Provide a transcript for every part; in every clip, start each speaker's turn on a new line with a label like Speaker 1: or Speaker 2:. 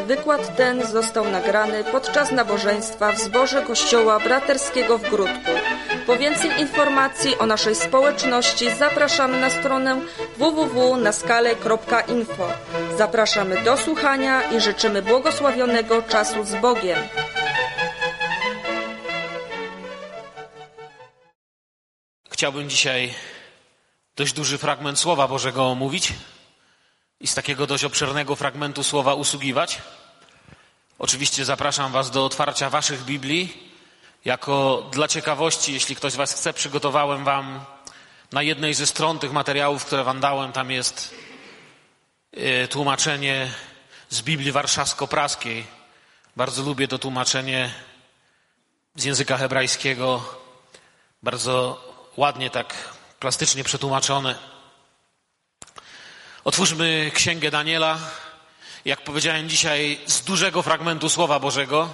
Speaker 1: Wykład ten został nagrany podczas nabożeństwa w zborze Kościoła Braterskiego w Gródku. Po więcej informacji o naszej społeczności zapraszamy na stronę www.naskale.info. Zapraszamy do słuchania i życzymy błogosławionego czasu z Bogiem.
Speaker 2: Chciałbym dzisiaj dość duży fragment Słowa Bożego omówić i z takiego dość obszernego fragmentu Słowa usługiwać. Oczywiście zapraszam Was do otwarcia Waszych Biblii. Jako dla ciekawości, jeśli ktoś z Was chce, przygotowałem Wam na jednej ze stron tych materiałów, które Wam dałem, tam jest tłumaczenie z Biblii Warszawsko-Praskiej. Bardzo lubię to tłumaczenie z języka hebrajskiego. Bardzo ładnie, tak plastycznie przetłumaczone. Otwórzmy Księgę Daniela. Jak powiedziałem dzisiaj, z dużego fragmentu Słowa Bożego.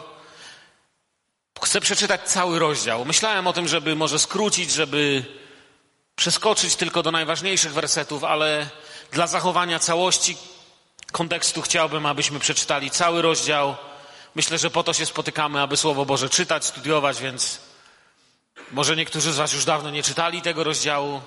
Speaker 2: Chcę przeczytać cały rozdział. Myślałem o tym, żeby może skrócić, żeby przeskoczyć tylko do najważniejszych wersetów, ale dla zachowania całości kontekstu chciałbym, abyśmy przeczytali cały rozdział. Myślę, że po to się spotykamy, aby Słowo Boże czytać, studiować, więc może niektórzy z Was już dawno nie czytali tego rozdziału,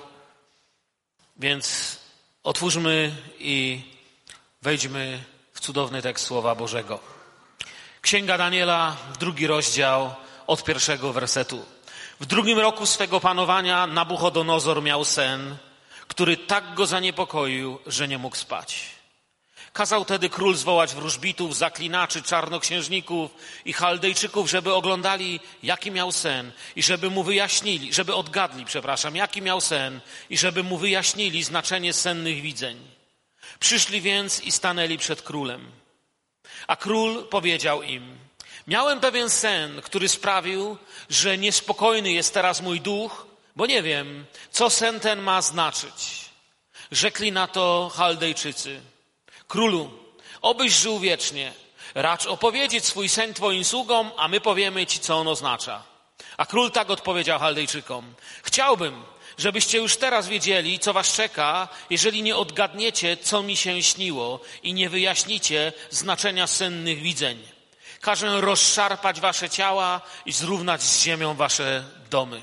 Speaker 2: więc otwórzmy i wejdźmy w cudowny tekst Słowa Bożego. Księga Daniela, 2 rozdział, od 1 wersetu. W 2 roku swego panowania Nabuchodonozor miał sen, który tak go zaniepokoił, że nie mógł spać. Kazał tedy król zwołać wróżbitów, zaklinaczy, czarnoksiężników i Chaldejczyków, żeby oglądali, jaki miał sen i żeby mu wyjaśnili, żeby odgadli, jaki miał sen i żeby mu wyjaśnili znaczenie sennych widzeń. Przyszli więc i stanęli przed królem. A król powiedział im: miałem pewien sen, który sprawił, że niespokojny jest teraz mój duch, bo nie wiem, co sen ten ma znaczyć. Rzekli na to Chaldejczycy: królu, obyś żył wiecznie, racz opowiedzieć swój sen twoim sługom, a my powiemy ci, co on oznacza. A król tak odpowiedział Chaldejczykom: chciałbym, żebyście już teraz wiedzieli, co was czeka, jeżeli nie odgadniecie, co mi się śniło i nie wyjaśnicie znaczenia sennych widzeń. Każę rozszarpać wasze ciała i zrównać z ziemią wasze domy.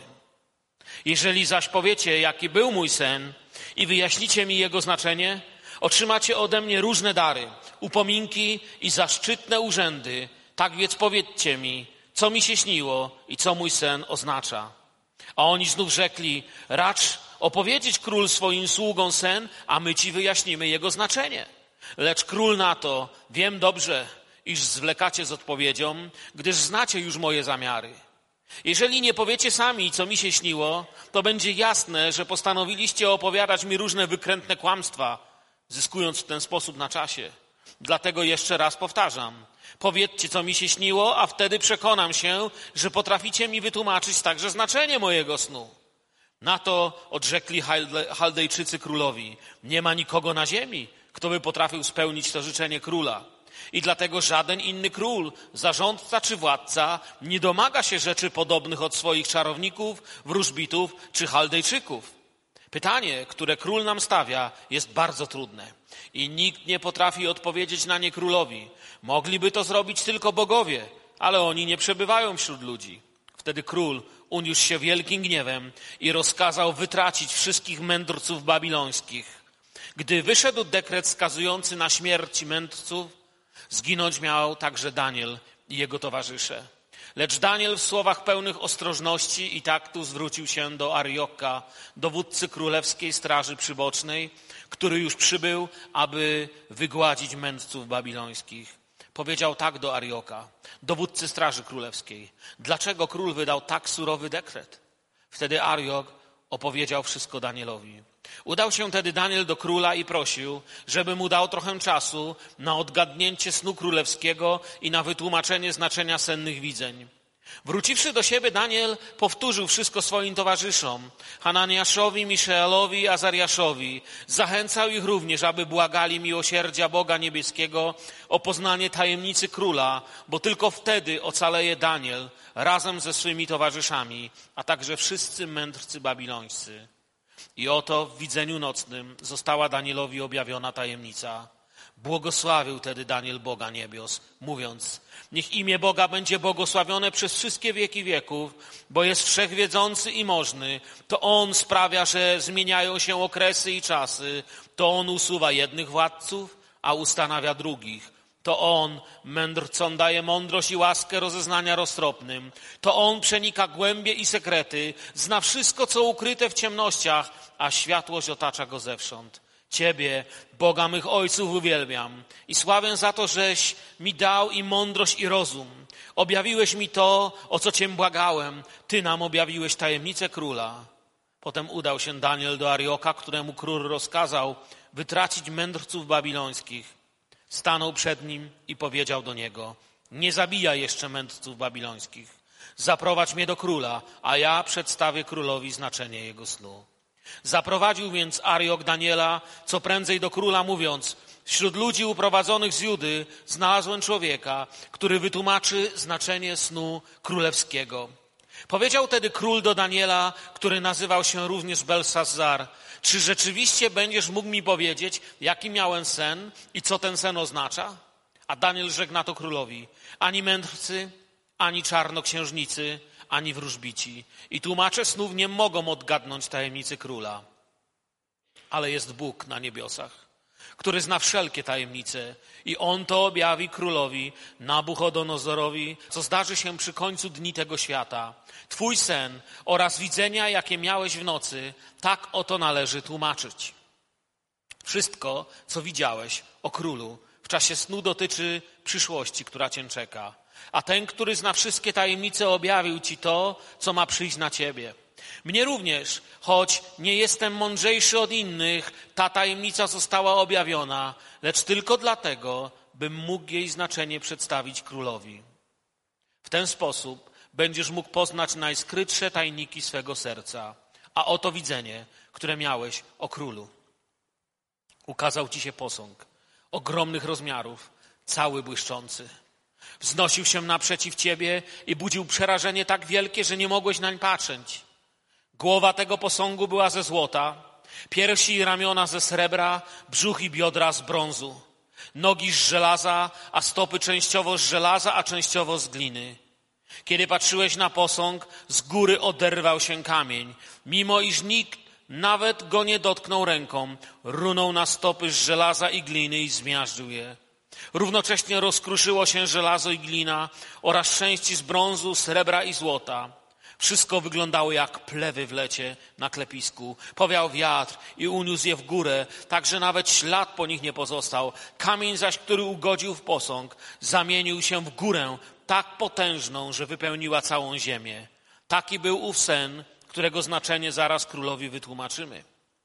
Speaker 2: Jeżeli zaś powiecie, jaki był mój sen i wyjaśnicie mi jego znaczenie, otrzymacie ode mnie różne dary, upominki i zaszczytne urzędy. Tak więc powiedzcie mi, co mi się śniło i co mój sen oznacza. A oni znów rzekli: racz opowiedzieć król swoim sługom sen, a my ci wyjaśnimy jego znaczenie. Lecz król na to: wiem dobrze, iż zwlekacie z odpowiedzią, gdyż znacie już moje zamiary. Jeżeli nie powiecie sami, co mi się śniło, to będzie jasne, że postanowiliście opowiadać mi różne wykrętne kłamstwa, zyskując w ten sposób na czasie. Dlatego jeszcze raz powtarzam: powiedzcie, co mi się śniło, a wtedy przekonam się, że potraficie mi wytłumaczyć także znaczenie mojego snu. Na to odrzekli Chaldejczycy królowi: nie ma nikogo na ziemi, kto by potrafił spełnić to życzenie króla. I dlatego żaden inny król, zarządca czy władca nie domaga się rzeczy podobnych od swoich czarowników, wróżbitów czy Chaldejczyków. Pytanie, które król nam stawia, jest bardzo trudne i nikt nie potrafi odpowiedzieć na nie królowi. Mogliby to zrobić tylko bogowie, ale oni nie przebywają wśród ludzi. Wtedy król uniósł się wielkim gniewem i rozkazał wytracić wszystkich mędrców babilońskich. Gdy wyszedł dekret skazujący na śmierć mędrców, zginąć miał także Daniel i jego towarzysze. Lecz Daniel w słowach pełnych ostrożności i taktu zwrócił się do Arioka, dowódcy królewskiej straży przybocznej, który już przybył, aby wygładzić mędrców babilońskich. Powiedział tak do Arioka, dowódcy straży królewskiej: dlaczego król wydał tak surowy dekret? Wtedy Ariok opowiedział wszystko Danielowi. Udał się tedy Daniel do króla i prosił, żeby mu dał trochę czasu na odgadnięcie snu królewskiego i na wytłumaczenie znaczenia sennych widzeń. Wróciwszy do siebie, Daniel powtórzył wszystko swoim towarzyszom, Hananiaszowi, Miszaelowi i Azariaszowi. Zachęcał ich również, aby błagali miłosierdzia Boga Niebieskiego o poznanie tajemnicy króla, bo tylko wtedy ocaleje Daniel razem ze swymi towarzyszami, a także wszyscy mędrcy babilońscy. I oto w widzeniu nocnym została Danielowi objawiona tajemnica. Błogosławił tedy Daniel Boga niebios, mówiąc: niech imię Boga będzie błogosławione przez wszystkie wieki wieków, bo jest wszechwiedzący i możny. To On sprawia, że zmieniają się okresy i czasy. To On usuwa jednych władców, a ustanawia drugich. To On mędrcom daje mądrość i łaskę rozeznania roztropnym. To On przenika głębie i sekrety, zna wszystko, co ukryte w ciemnościach, a światłość otacza go zewsząd. Ciebie, Boga mych ojców, uwielbiam i sławię za to, żeś mi dał i mądrość i rozum. Objawiłeś mi to, o co Cię błagałem. Ty nam objawiłeś tajemnicę króla. Potem udał się Daniel do Arioka, któremu król rozkazał wytracić mędrców babilońskich. Stanął przed nim i powiedział do niego: nie zabijaj jeszcze mędrców babilońskich. Zaprowadź mnie do króla, a ja przedstawię królowi znaczenie jego snu. Zaprowadził więc Ariok Daniela co prędzej do króla, mówiąc: wśród ludzi uprowadzonych z Judy znalazłem człowieka, który wytłumaczy znaczenie snu królewskiego. Powiedział tedy król do Daniela, który nazywał się również Belsazzar: czy rzeczywiście będziesz mógł mi powiedzieć, jaki miałem sen i co ten sen oznacza? A Daniel rzekł na to królowi: ani mędrcy, ani czarnoksiężnicy, ani wróżbici i tłumacze snów nie mogą odgadnąć tajemnicy króla. Ale jest Bóg na niebiosach, który zna wszelkie tajemnice i On to objawi królowi Nabuchodonozorowi, co zdarzy się przy końcu dni tego świata. Twój sen oraz widzenia, jakie miałeś w nocy, tak oto należy tłumaczyć. Wszystko, co widziałeś o królu w czasie snu, dotyczy przyszłości, która cię czeka. A ten, który zna wszystkie tajemnice, objawił ci to, co ma przyjść na ciebie. Mnie również, choć nie jestem mądrzejszy od innych, ta tajemnica została objawiona, lecz tylko dlatego, bym mógł jej znaczenie przedstawić królowi. W ten sposób będziesz mógł poznać najskrytsze tajniki swego serca. A oto widzenie, które miałeś o królu. Ukazał ci się posąg ogromnych rozmiarów, cały błyszczący. Wznosił się naprzeciw ciebie i budził przerażenie tak wielkie, że nie mogłeś nań patrzeć. Głowa tego posągu była ze złota, piersi i ramiona ze srebra, brzuch i biodra z brązu, nogi z żelaza, a stopy częściowo z żelaza, a częściowo z gliny. Kiedy patrzyłeś na posąg, z góry oderwał się kamień, mimo iż nikt nawet go nie dotknął ręką, runął na stopy z żelaza i gliny i zmiażdżył je. Równocześnie rozkruszyło się żelazo i glina oraz części z brązu, srebra i złota. Wszystko wyglądało jak plewy w lecie na klepisku. Powiał wiatr i uniósł je w górę, tak że nawet ślad po nich nie pozostał. Kamień zaś, który ugodził w posąg, zamienił się w górę tak potężną, że wypełniła całą ziemię. Taki był ów sen, którego znaczenie zaraz królowi wytłumaczymy.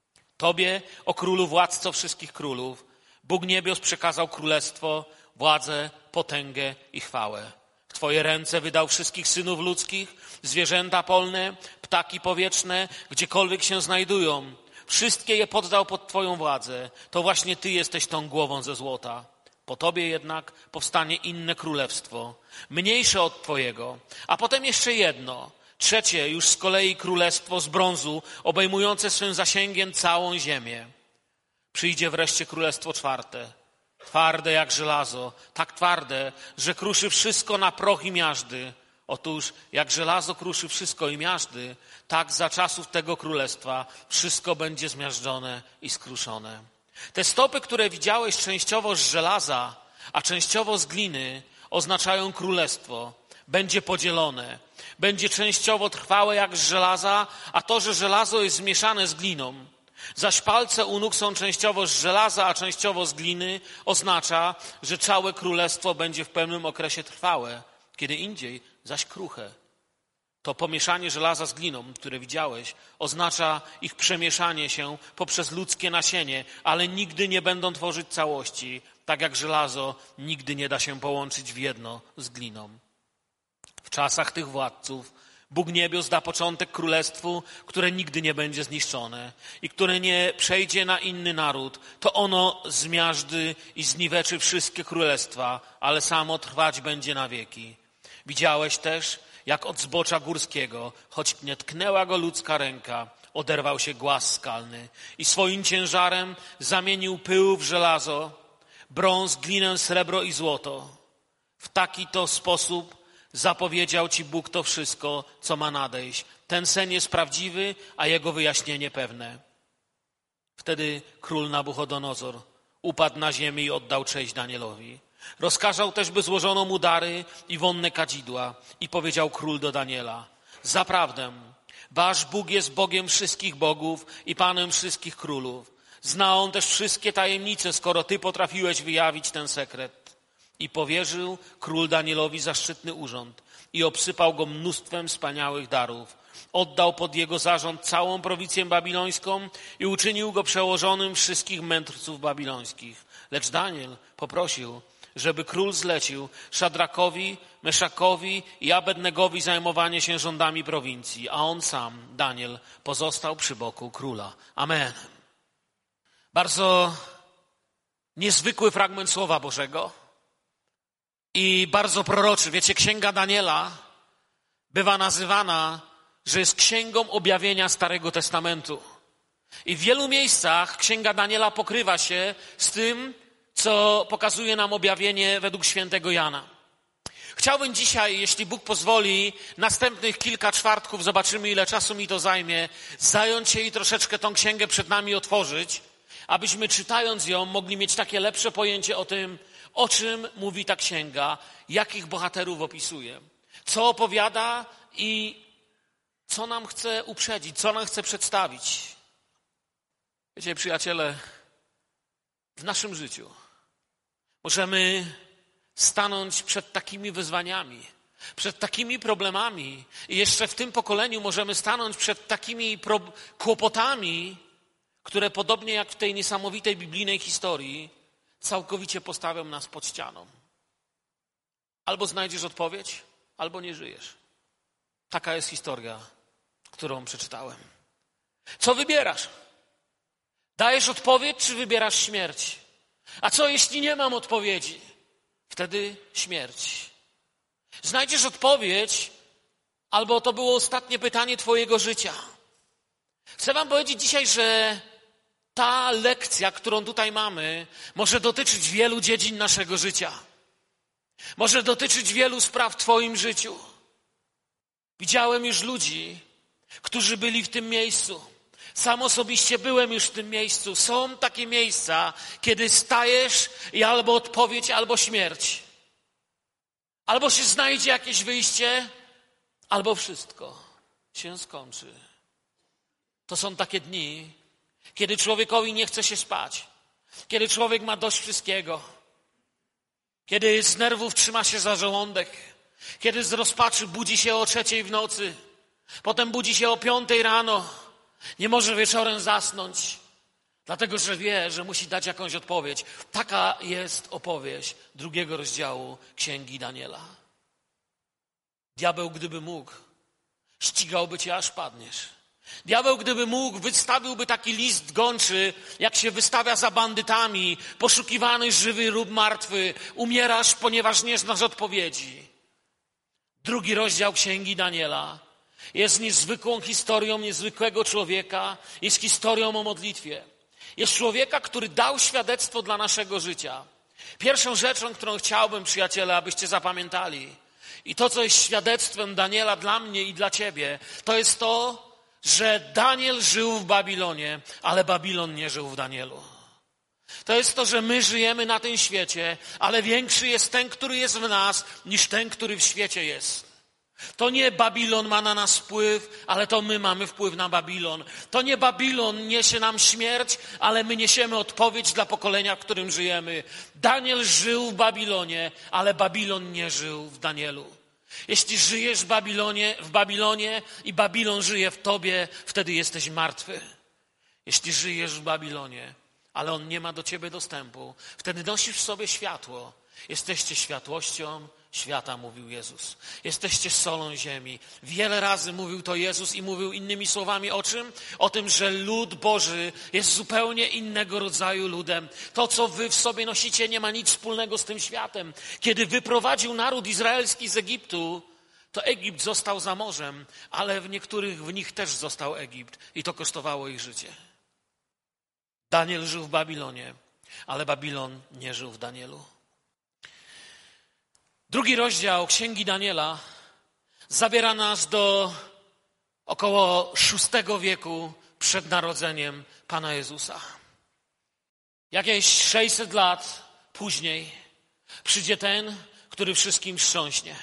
Speaker 2: Tobie, o królu, władco wszystkich królów, Bóg niebios przekazał królestwo, władzę, potęgę i chwałę. W Twoje ręce wydał wszystkich synów ludzkich, zwierzęta polne, ptaki powietrzne, gdziekolwiek się znajdują. Wszystkie je poddał pod Twoją władzę. To właśnie Ty jesteś tą głową ze złota. Po Tobie jednak powstanie inne królestwo, mniejsze od Twojego, a potem jeszcze jedno, trzecie już z kolei królestwo z brązu, obejmujące swym zasięgiem całą ziemię. Przyjdzie wreszcie królestwo czwarte, twarde jak żelazo, tak twarde, że kruszy wszystko na proch i miażdy. Otóż jak żelazo kruszy wszystko i miażdy, tak za czasów tego królestwa wszystko będzie zmiażdżone i skruszone. Te stopy, które widziałeś częściowo z żelaza, a częściowo z gliny, oznaczają królestwo. Będzie podzielone, będzie częściowo trwałe jak z żelaza, a to, że żelazo jest zmieszane z gliną. Zaś palce u nóg są częściowo z żelaza, a częściowo z gliny, oznacza, że całe królestwo będzie w pewnym okresie trwałe, kiedy indziej zaś kruche. To pomieszanie żelaza z gliną, które widziałeś, oznacza ich przemieszanie się poprzez ludzkie nasienie, ale nigdy nie będą tworzyć całości, tak jak żelazo nigdy nie da się połączyć w jedno z gliną. W czasach tych władców Bóg niebios da początek królestwu, które nigdy nie będzie zniszczone i które nie przejdzie na inny naród. To ono zmiażdży i zniweczy wszystkie królestwa, ale samo trwać będzie na wieki. Widziałeś też, jak od zbocza górskiego, choć nie tknęła go ludzka ręka, oderwał się głaz skalny i swoim ciężarem zamienił pył w żelazo, brąz, glinę, srebro i złoto. W taki to sposób zapowiedział ci Bóg to wszystko, co ma nadejść. Ten sen jest prawdziwy, a jego wyjaśnienie pewne. Wtedy król Nabuchodonozor upadł na ziemię i oddał cześć Danielowi. Rozkazał też, by złożono mu dary i wonne kadzidła. I powiedział król do Daniela: zaprawdę, wasz Bóg jest Bogiem wszystkich bogów i Panem wszystkich królów. Zna on też wszystkie tajemnice, skoro ty potrafiłeś wyjawić ten sekret. I powierzył król Danielowi zaszczytny urząd i obsypał go mnóstwem wspaniałych darów. Oddał pod jego zarząd całą prowincję babilońską i uczynił go przełożonym wszystkich mędrców babilońskich. Lecz Daniel poprosił, żeby król zlecił Szadrakowi, Meszakowi i Abednegowi zajmowanie się rządami prowincji, a on sam, Daniel, pozostał przy boku króla. Amen. Bardzo niezwykły fragment Słowa Bożego i bardzo proroczy. Wiecie, Księga Daniela bywa nazywana, że jest księgą objawienia Starego Testamentu. I w wielu miejscach Księga Daniela pokrywa się z tym, co pokazuje nam objawienie według świętego Jana. Chciałbym dzisiaj, jeśli Bóg pozwoli, następnych kilka czwartków, zobaczymy ile czasu mi to zajmie, zająć się i troszeczkę tą księgę przed nami otworzyć, abyśmy czytając ją mogli mieć takie lepsze pojęcie o tym, o czym mówi ta księga, jakich bohaterów opisuje, co opowiada i co nam chce uprzedzić, co nam chce przedstawić. Wiecie, przyjaciele, w naszym życiu możemy stanąć przed takimi wyzwaniami, przed takimi problemami i jeszcze w tym pokoleniu możemy stanąć przed takimi kłopotami, które podobnie jak w tej niesamowitej biblijnej historii całkowicie postawią nas pod ścianą. Albo znajdziesz odpowiedź, albo nie żyjesz. Taka jest historia, którą przeczytałem. Co wybierasz? Dajesz odpowiedź, czy wybierasz śmierć? A co jeśli nie mam odpowiedzi? Wtedy śmierć. Znajdziesz odpowiedź, albo to było ostatnie pytanie twojego życia. Chcę wam powiedzieć dzisiaj, że ta lekcja, którą tutaj mamy, może dotyczyć wielu dziedzin naszego życia. Może dotyczyć wielu spraw w twoim życiu. Widziałem już ludzi, którzy byli w tym miejscu. Sam osobiście byłem już w tym miejscu. Są takie miejsca, kiedy stajesz i albo odpowiedź, albo śmierć. Albo się znajdzie jakieś wyjście, albo wszystko się skończy. To są takie dni, kiedy człowiekowi nie chce się spać. Kiedy człowiek ma dość wszystkiego. Kiedy z nerwów trzyma się za żołądek. Kiedy z rozpaczy budzi się o 3:00 w nocy. Potem budzi się o 5:00 rano. Nie może wieczorem zasnąć, dlatego że wie, że musi dać jakąś odpowiedź. Taka jest opowieść 2 rozdziału Księgi Daniela. Diabeł, gdyby mógł, ścigałby cię, aż padniesz. Diabeł, gdyby mógł, wystawiłby taki list gończy, jak się wystawia za bandytami, poszukiwany żywy lub martwy. Umierasz, ponieważ nie znasz odpowiedzi. 2 rozdział Księgi Daniela jest niezwykłą historią niezwykłego człowieka, jest historią o modlitwie. Jest człowieka, który dał świadectwo dla naszego życia. Pierwszą rzeczą, którą chciałbym, przyjaciele, abyście zapamiętali, i to, co jest świadectwem Daniela dla mnie i dla ciebie, to jest to, że Daniel żył w Babilonie, ale Babilon nie żył w Danielu. To jest to, że my żyjemy na tym świecie, ale większy jest ten, który jest w nas, niż ten, który w świecie jest. To nie Babilon ma na nas wpływ, ale to my mamy wpływ na Babilon. To nie Babilon niesie nam śmierć, ale my niesiemy odpowiedź dla pokolenia, w którym żyjemy. Daniel żył w Babilonie, ale Babilon nie żył w Danielu. Jeśli żyjesz w Babilonie i Babilon żyje w tobie, wtedy jesteś martwy. Jeśli żyjesz w Babilonie, ale on nie ma do ciebie dostępu, wtedy nosisz w sobie światło. Jesteście światłością świata, mówił Jezus. Jesteście solą ziemi. Wiele razy mówił to Jezus i mówił innymi słowami o czym? O tym, że lud Boży jest zupełnie innego rodzaju ludem. To, co wy w sobie nosicie, nie ma nic wspólnego z tym światem. Kiedy wyprowadził naród izraelski z Egiptu, to Egipt został za morzem, ale w nich też został Egipt i to kosztowało ich życie. Daniel żył w Babilonie. Ale Babilon nie żył w Danielu. Drugi rozdział Księgi Daniela zabiera nas do około VI wieku przed narodzeniem Pana Jezusa. Jakieś 600 lat później przyjdzie ten, który wszystkim wstrząśnie.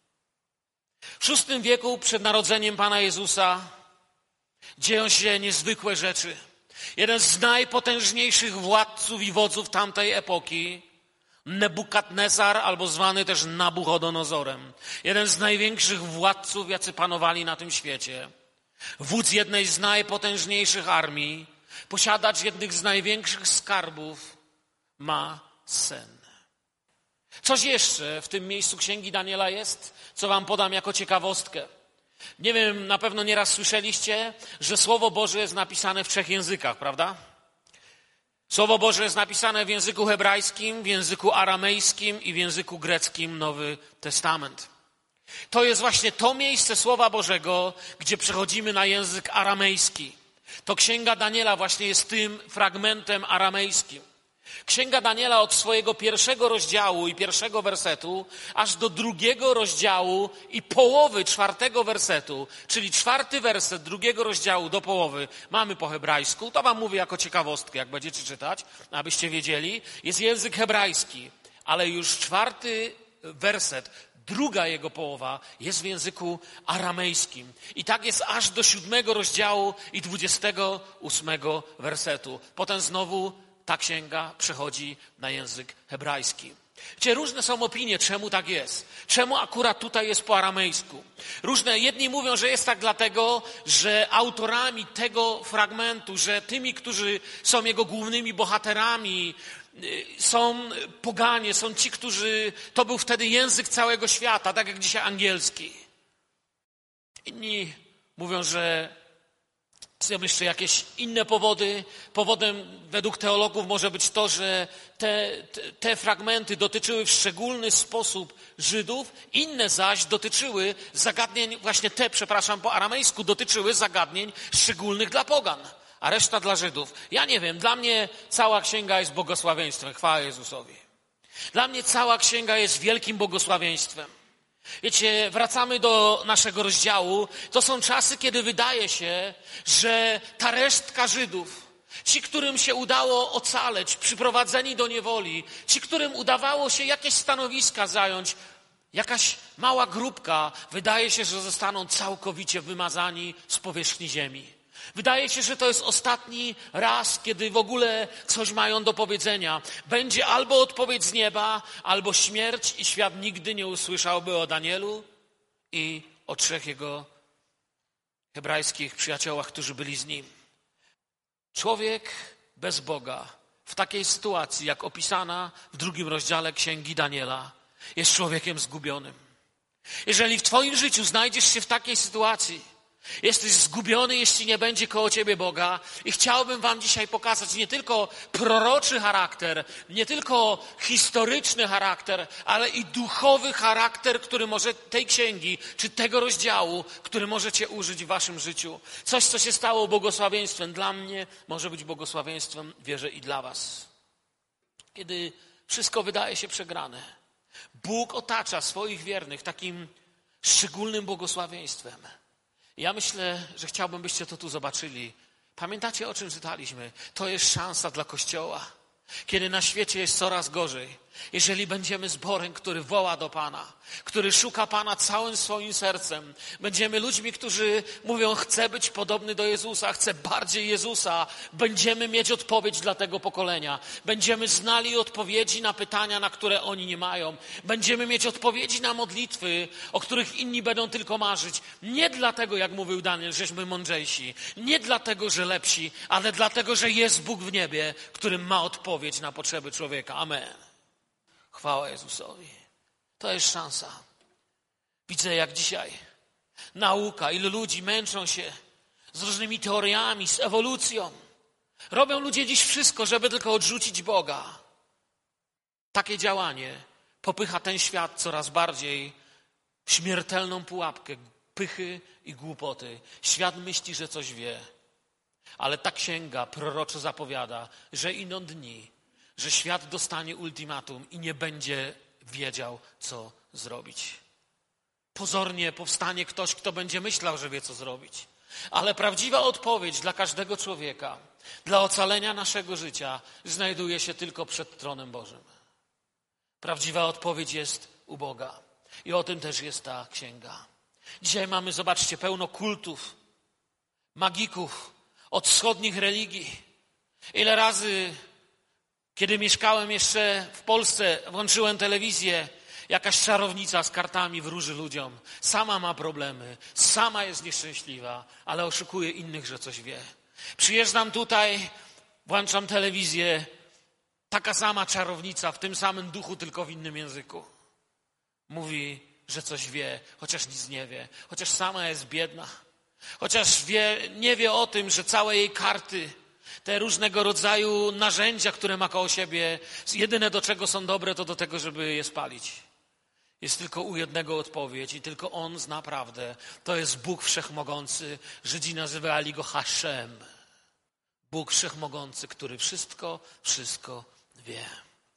Speaker 2: W VI wieku przed narodzeniem Pana Jezusa dzieją się niezwykłe rzeczy. Jeden z najpotężniejszych władców i wodzów tamtej epoki, Nebukadnesar, albo zwany też Nabuchodonozorem. Jeden z największych władców, jacy panowali na tym świecie. Wódz jednej z najpotężniejszych armii, posiadacz jednych z największych skarbów, ma sen. Coś jeszcze w tym miejscu Księgi Daniela jest, co wam podam jako ciekawostkę. Nie wiem, na pewno nieraz słyszeliście, że Słowo Boże jest napisane w 3 językach, prawda? Słowo Boże jest napisane w języku hebrajskim, w języku aramejskim i w języku greckim, Nowy Testament. To jest właśnie to miejsce Słowa Bożego, gdzie przechodzimy na język aramejski. To Księga Daniela właśnie jest tym fragmentem aramejskim. Księga Daniela od swojego 1 rozdziału i 1 wersetu, aż do 2 rozdziału i połowy 4 wersetu, czyli 4 werset 2 rozdziału do połowy mamy po hebrajsku. To wam mówię jako ciekawostkę, jak będziecie czytać, abyście wiedzieli. Jest język hebrajski, ale już 4 werset, druga jego połowa jest w języku aramejskim. I tak jest aż do 7 rozdziału i 28 wersetu. Potem znowu ta księga przechodzi na język hebrajski. Wiecie, różne są opinie, czemu tak jest. Czemu akurat tutaj jest po aramejsku. Jedni mówią, że jest tak dlatego, że autorami tego fragmentu, że tymi, którzy są jego głównymi bohaterami, są poganie, są ci, którzy... To był wtedy język całego świata, tak jak dzisiaj angielski. Inni mówią, że są jeszcze jakieś inne powody. Powodem według teologów może być to, że te fragmenty dotyczyły w szczególny sposób Żydów, inne zaś dotyczyły zagadnień, po aramejsku dotyczyły zagadnień szczególnych dla pogan, a reszta dla Żydów. Ja nie wiem, dla mnie cała księga jest błogosławieństwem, chwała Jezusowi. Dla mnie cała księga jest wielkim błogosławieństwem. Wiecie, wracamy do naszego rozdziału. To są czasy, kiedy wydaje się, że ta resztka Żydów, ci, którym się udało ocaleć, przyprowadzeni do niewoli, ci, którym udawało się jakieś stanowiska zająć, jakaś mała grupka, wydaje się, że zostaną całkowicie wymazani z powierzchni ziemi. Wydaje się, że to jest ostatni raz, kiedy w ogóle coś mają do powiedzenia. Będzie albo odpowiedź z nieba, albo śmierć i świat nigdy nie usłyszałby o Danielu i o 3 jego hebrajskich przyjaciołach, którzy byli z nim. Człowiek bez Boga w takiej sytuacji, jak opisana w 2 rozdziale Księgi Daniela, jest człowiekiem zgubionym. Jeżeli w twoim życiu znajdziesz się w takiej sytuacji, jesteś zgubiony, jeśli nie będzie koło ciebie Boga, i chciałbym wam dzisiaj pokazać nie tylko proroczy charakter, nie tylko historyczny charakter, ale i duchowy charakter, który może tej księgi, czy tego rozdziału, który możecie użyć w waszym życiu. Coś, co się stało błogosławieństwem dla mnie, może być błogosławieństwem, wierzę, i dla was. Kiedy wszystko wydaje się przegrane, Bóg otacza swoich wiernych takim szczególnym błogosławieństwem. Ja myślę, że chciałbym, byście to tu zobaczyli. Pamiętacie, o czym czytaliśmy? To jest szansa dla Kościoła. Kiedy na świecie jest coraz gorzej, jeżeli będziemy zborem, który woła do Pana, który szuka Pana całym swoim sercem, będziemy ludźmi, którzy mówią, chcę być podobny do Jezusa, chcę bardziej Jezusa, będziemy mieć odpowiedź dla tego pokolenia. Będziemy znali odpowiedzi na pytania, na które oni nie mają. Będziemy mieć odpowiedzi na modlitwy, o których inni będą tylko marzyć. Nie dlatego, jak mówił Daniel, żeśmy mądrzejsi, nie dlatego, że lepsi, ale dlatego, że jest Bóg w niebie, który ma odpowiedź na potrzeby człowieka. Amen. Chwała Jezusowi. To jest szansa. Widzę, jak dzisiaj nauka, ilu ludzi męczą się z różnymi teoriami, z ewolucją. Robią ludzie dziś wszystko, żeby tylko odrzucić Boga. Takie działanie popycha ten świat coraz bardziej w śmiertelną pułapkę pychy i głupoty. Świat myśli, że coś wie. Ale ta księga proroczo zapowiada, że idą dni, że świat dostanie ultimatum i nie będzie wiedział, co zrobić. Pozornie powstanie ktoś, kto będzie myślał, że wie, co zrobić. Ale prawdziwa odpowiedź dla każdego człowieka, dla ocalenia naszego życia, znajduje się tylko przed tronem Bożym. Prawdziwa odpowiedź jest u Boga. I o tym też jest ta księga. Dzisiaj mamy, zobaczcie, pełno kultów, magików od wschodnich religii. Ile razy, kiedy mieszkałem jeszcze w Polsce, włączyłem telewizję, jakaś czarownica z kartami wróży ludziom. Sama ma problemy, sama jest nieszczęśliwa, ale oszukuje innych, że coś wie. Przyjeżdżam tutaj, włączam telewizję, taka sama czarownica w tym samym duchu, tylko w innym języku. Mówi, że coś wie, chociaż nic nie wie, chociaż sama jest biedna, chociaż nie wie o tym, że całe jej karty, te różnego rodzaju narzędzia, które ma koło siebie, jedyne do czego są dobre, to do tego, żeby je spalić. Jest tylko u jednego odpowiedź i tylko On zna prawdę. To jest Bóg Wszechmogący. Żydzi nazywali Go Haszem. Bóg Wszechmogący, który wszystko wie.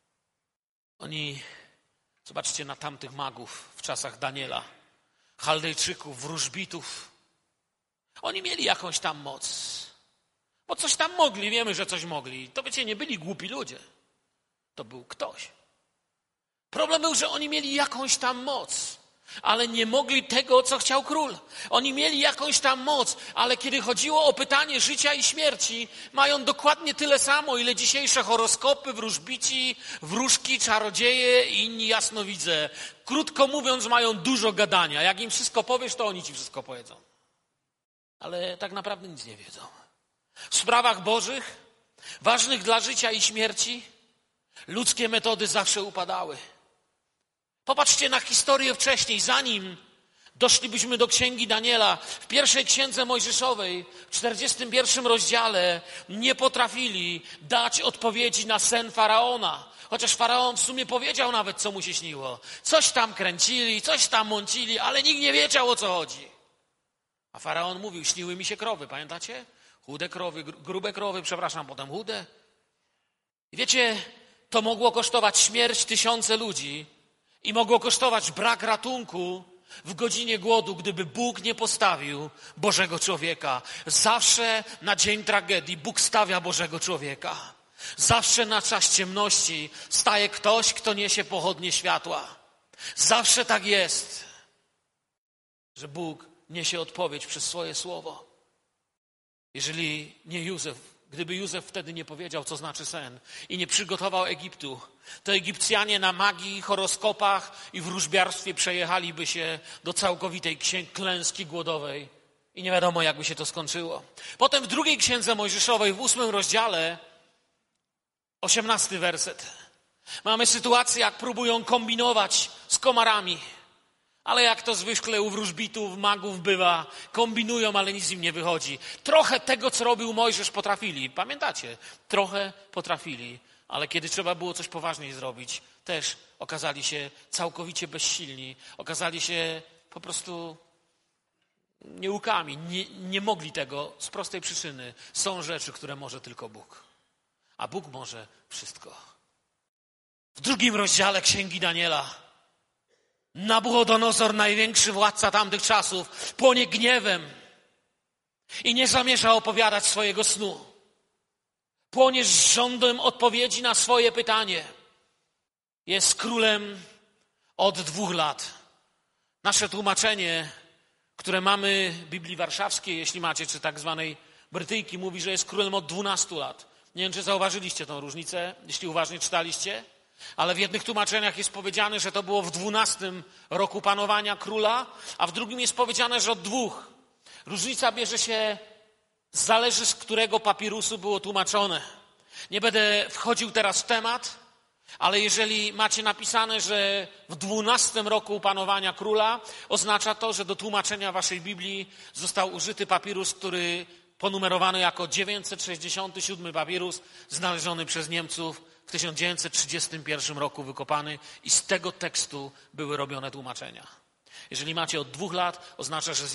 Speaker 2: Oni, zobaczcie na tamtych magów w czasach Daniela, Chaldejczyków, wróżbitów. Oni mieli jakąś tam moc. Bo coś tam mogli, wiemy, że coś mogli. To wiecie, nie byli głupi ludzie. To był ktoś. Problem był, że oni mieli jakąś tam moc, ale nie mogli tego, co chciał król. Oni mieli jakąś tam moc, ale kiedy chodziło o pytanie życia i śmierci, mają dokładnie tyle samo, ile dzisiejsze horoskopy, wróżbici, wróżki, czarodzieje i inni jasnowidze. Krótko mówiąc, mają dużo gadania. Jak im wszystko powiesz, to oni ci wszystko powiedzą. Ale tak naprawdę nic nie wiedzą. W sprawach bożych, ważnych dla życia i śmierci, ludzkie metody zawsze upadały. Popatrzcie na historię wcześniej, zanim doszlibyśmy do Księgi Daniela. W pierwszej Księdze Mojżeszowej, w 41 rozdziale, nie potrafili dać odpowiedzi na sen Faraona. Chociaż Faraon w sumie powiedział nawet, co mu się śniło. Coś tam kręcili, coś tam mącili, ale nikt nie wiedział, o co chodzi. A Faraon mówił, śniły mi się krowy, pamiętacie? Chude krowy, grube krowy, potem chude. I wiecie, to mogło kosztować śmierć tysiące ludzi i mogło kosztować brak ratunku w godzinie głodu, gdyby Bóg nie postawił Bożego człowieka. Zawsze na dzień tragedii Bóg stawia Bożego człowieka. Zawsze na czas ciemności staje ktoś, kto niesie pochodnie światła. Zawsze tak jest, że Bóg niesie odpowiedź przez swoje słowo. Jeżeli nie Józef, gdyby Józef wtedy nie powiedział, co znaczy sen i nie przygotował Egiptu, to Egipcjanie na magii, horoskopach i wróżbiarstwie przejechaliby się do całkowitej klęski głodowej i nie wiadomo, jakby się to skończyło. Potem w drugiej Księdze Mojżeszowej, w 8 rozdziale, 18 werset, mamy sytuację, jak próbują kombinować z komarami. Ale jak to zwykle u wróżbitów, magów bywa, kombinują, ale nic im nie wychodzi. Trochę tego, co robił Mojżesz, potrafili. Pamiętacie? Trochę potrafili, ale kiedy trzeba było coś poważniej zrobić, też okazali się całkowicie bezsilni. Okazali się po prostu nieukami. Nie mogli tego z prostej przyczyny. Są rzeczy, które może tylko Bóg. A Bóg może wszystko. W 2 rozdziale Księgi Daniela Nabuchodonozor, największy władca tamtych czasów, płonie gniewem i nie zamierza opowiadać swojego snu. Płonie z żądem odpowiedzi na swoje pytanie. Jest królem od 2 lat. Nasze tłumaczenie, które mamy w Biblii Warszawskiej, jeśli macie, czy tak zwanej Brytyjki, mówi, że jest królem od 12 lat. Nie wiem, czy zauważyliście tą różnicę, jeśli uważnie czytaliście. Ale w jednych tłumaczeniach jest powiedziane, że to było w 12 roku panowania króla, a w drugim jest powiedziane, że od 2. Różnica bierze się, zależy z którego papirusu było tłumaczone. Nie będę wchodził teraz w temat, ale jeżeli macie napisane, że w 12 roku panowania króla, oznacza to, że do tłumaczenia waszej Biblii został użyty papirus, który ponumerowany jako 967 papirus, znaleziony przez Niemców w 1931 roku wykopany i z tego tekstu były robione tłumaczenia. Jeżeli macie od 2 lat, oznacza, że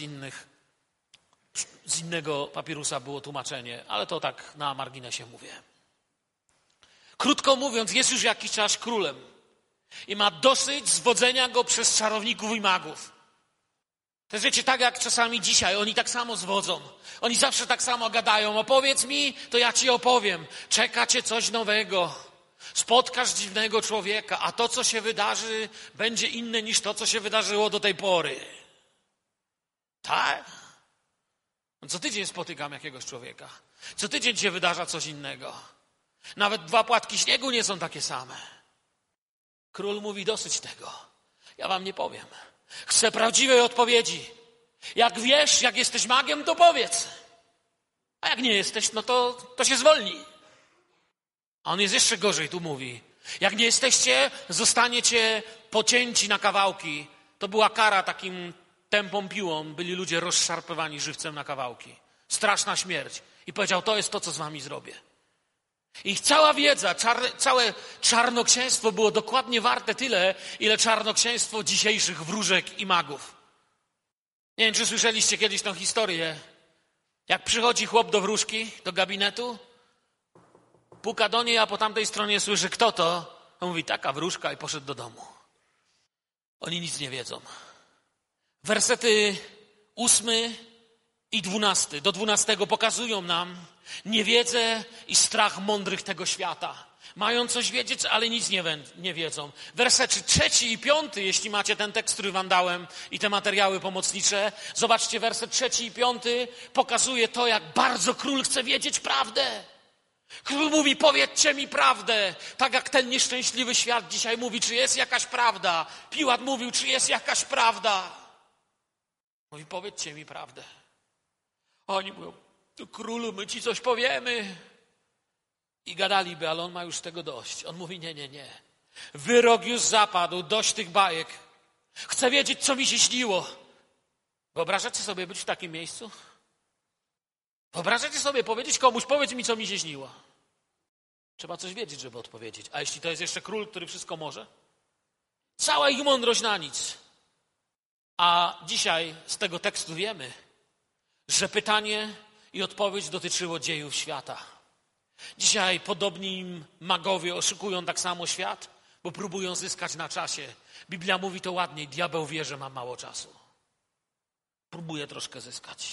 Speaker 2: z innego papirusa było tłumaczenie, ale to tak na marginesie mówię. Krótko mówiąc, jest już jakiś czas królem i ma dosyć zwodzenia go przez czarowników i magów. To jest, wiecie, tak jak czasami dzisiaj, oni tak samo zwodzą. Oni zawsze tak samo gadają. Opowiedz mi, to ja ci opowiem. Czeka cię coś nowego. Spotkasz dziwnego człowieka, a to, co się wydarzy, będzie inne niż to, co się wydarzyło do tej pory. Tak? Co tydzień spotykam jakiegoś człowieka. Co tydzień się wydarza coś innego. Nawet 2 płatki śniegu nie są takie same. Król mówi, dosyć tego. Ja wam nie powiem. Chcę prawdziwej odpowiedzi. Jak wiesz, jak jesteś magiem, to powiedz. A jak nie jesteś, no to się zwolnij. A on jest jeszcze gorzej, tu mówi. Jak nie jesteście, zostaniecie pocięci na kawałki. To była kara takim tępą piłą. Byli ludzie rozszarpywani żywcem na kawałki. Straszna śmierć. I powiedział, to jest to, co z wami zrobię. Ich cała wiedza, całe czarnoksięstwo było dokładnie warte tyle, ile czarnoksięstwo dzisiejszych wróżek i magów. Nie wiem, czy słyszeliście kiedyś tą historię. Jak przychodzi chłop do wróżki, do gabinetu, puka do niej, a po tamtej stronie słyszy, kto to? On mówi, taka wróżka i poszedł do domu. Oni nic nie wiedzą. Wersety 8 i 12, do 12 pokazują nam niewiedzę i strach mądrych tego świata. Mają coś wiedzieć, ale nic nie wiedzą. Wersety 3 i 5, jeśli macie ten tekst, który wam dałem i te materiały pomocnicze, zobaczcie, werset 3 i 5 pokazuje to, jak bardzo król chce wiedzieć prawdę. Król mówi, powiedzcie mi prawdę. Tak jak ten nieszczęśliwy świat dzisiaj mówi, czy jest jakaś prawda. Piłat mówił, czy jest jakaś prawda. Mówi, powiedzcie mi prawdę. Oni mówią, królu, my ci coś powiemy. I gadaliby, ale on ma już tego dość. On mówi, nie. Wyrok już zapadł, dość tych bajek. Chcę wiedzieć, co mi się śniło. Wyobrażacie sobie być w takim miejscu? Wyobrażacie sobie powiedzieć komuś, powiedz mi, co mi się śniło. Trzeba coś wiedzieć, żeby odpowiedzieć. A jeśli to jest jeszcze król, który wszystko może? Cała ich mądrość na nic. A dzisiaj z tego tekstu wiemy, że pytanie i odpowiedź dotyczyło dziejów świata. Dzisiaj podobni magowie oszukują tak samo świat, bo próbują zyskać na czasie. Biblia mówi to ładniej, diabeł wie, że ma mało czasu. Próbuje troszkę zyskać.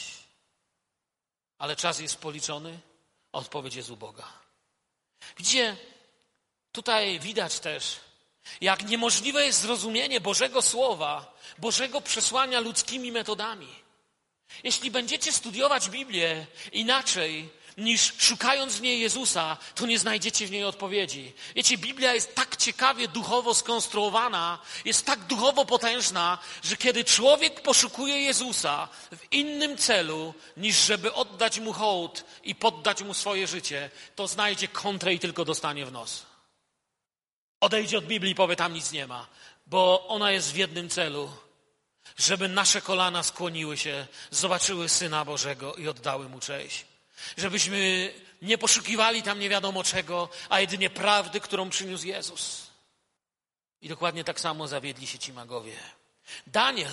Speaker 2: Ale czas jest policzony, a odpowiedź jest u Boga. Widzicie, tutaj widać też, jak niemożliwe jest zrozumienie Bożego Słowa, Bożego przesłania ludzkimi metodami. Jeśli będziecie studiować Biblię inaczej niż szukając w niej Jezusa, to nie znajdziecie w niej odpowiedzi. Wiecie, Biblia jest tak ciekawie duchowo skonstruowana, jest tak duchowo potężna, że kiedy człowiek poszukuje Jezusa w innym celu, niż żeby oddać Mu hołd i poddać Mu swoje życie, to znajdzie kontrę i tylko dostanie w nos. Odejdzie od Biblii i powie, tam nic nie ma, bo ona jest w jednym celu, żeby nasze kolana skłoniły się, zobaczyły Syna Bożego i oddały Mu cześć. Żebyśmy nie poszukiwali tam nie wiadomo czego, a jedynie prawdy, którą przyniósł Jezus. I dokładnie tak samo zawiedli się ci magowie. Daniel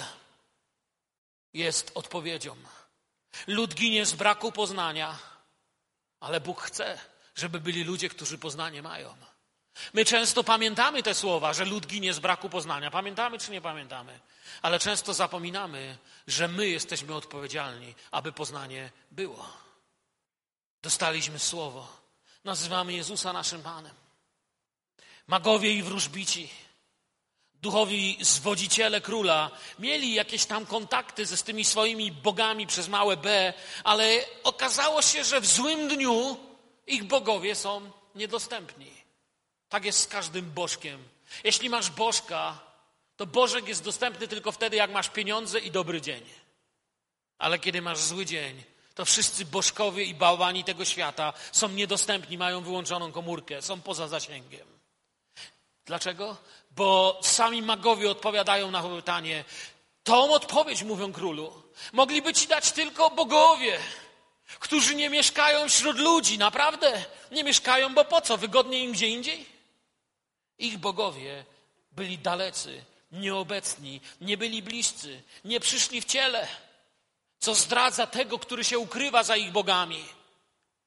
Speaker 2: jest odpowiedzią. Lud ginie z braku poznania, ale Bóg chce, żeby byli ludzie, którzy poznanie mają. My często pamiętamy te słowa, że lud ginie z braku poznania. Pamiętamy czy nie pamiętamy? Ale często zapominamy, że my jesteśmy odpowiedzialni, aby poznanie było. Dostaliśmy słowo. Nazywamy Jezusa naszym Panem. Magowie i wróżbici, duchowi zwodziciele króla mieli jakieś tam kontakty z tymi swoimi bogami przez małe b, ale okazało się, że w złym dniu ich bogowie są niedostępni. Tak jest z każdym bożkiem. Jeśli masz bożka, to bożek jest dostępny tylko wtedy, jak masz pieniądze i dobry dzień. Ale kiedy masz zły dzień, to wszyscy bożkowie i bałwani tego świata są niedostępni, mają wyłączoną komórkę, są poza zasięgiem. Dlaczego? Bo sami magowie odpowiadają na pytanie. Tą odpowiedź, mówią królu, mogliby ci dać tylko bogowie, którzy nie mieszkają wśród ludzi. Naprawdę nie mieszkają, bo po co? Wygodniej im gdzie indziej? Ich bogowie byli dalecy, nieobecni, nie byli bliscy, nie przyszli w ciele, co zdradza tego, który się ukrywa za ich bogami.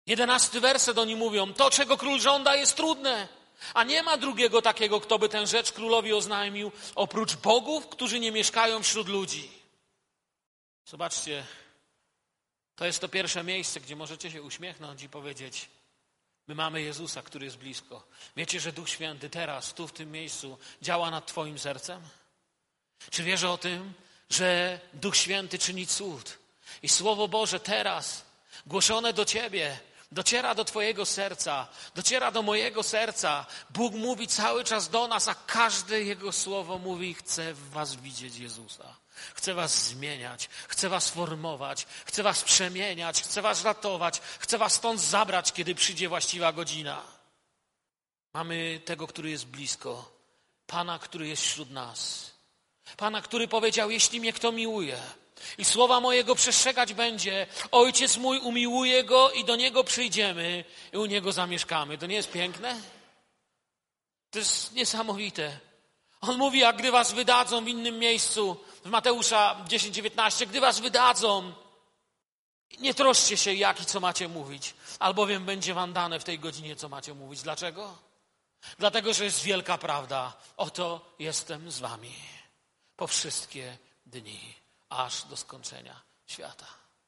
Speaker 2: 11 werset oni mówią, to czego król żąda jest trudne, a nie ma drugiego takiego, kto by tę rzecz królowi oznajmił, oprócz bogów, którzy nie mieszkają wśród ludzi. Zobaczcie, to jest to pierwsze miejsce, gdzie możecie się uśmiechnąć i powiedzieć, my mamy Jezusa, który jest blisko. Wiecie, że Duch Święty teraz, tu w tym miejscu działa nad twoim sercem? Czy wiesz o tym, że Duch Święty czyni cud? I Słowo Boże teraz, głoszone do ciebie, dociera do twojego serca, dociera do mojego serca. Bóg mówi cały czas do nas, a każde Jego słowo mówi, chcę w was widzieć Jezusa. Chcę was zmieniać, chcę was formować, chcę was przemieniać, chcę was ratować, chcę was stąd zabrać, kiedy przyjdzie właściwa godzina. Mamy tego, który jest blisko, Pana, który jest wśród nas. Pana, który powiedział, jeśli mnie kto miłuje i słowa mojego przestrzegać będzie, Ojciec mój umiłuje go i do Niego przyjdziemy i u Niego zamieszkamy. To nie jest piękne? To jest niesamowite. On mówi, a gdy was wydadzą w innym miejscu, w Mateusza 10:19, gdy was wydadzą, nie troszcie się, jak i co macie mówić, albowiem będzie wam dane w tej godzinie, co macie mówić. Dlaczego? Dlatego, że jest wielka prawda. Oto jestem z wami po wszystkie dni, aż do skończenia świata.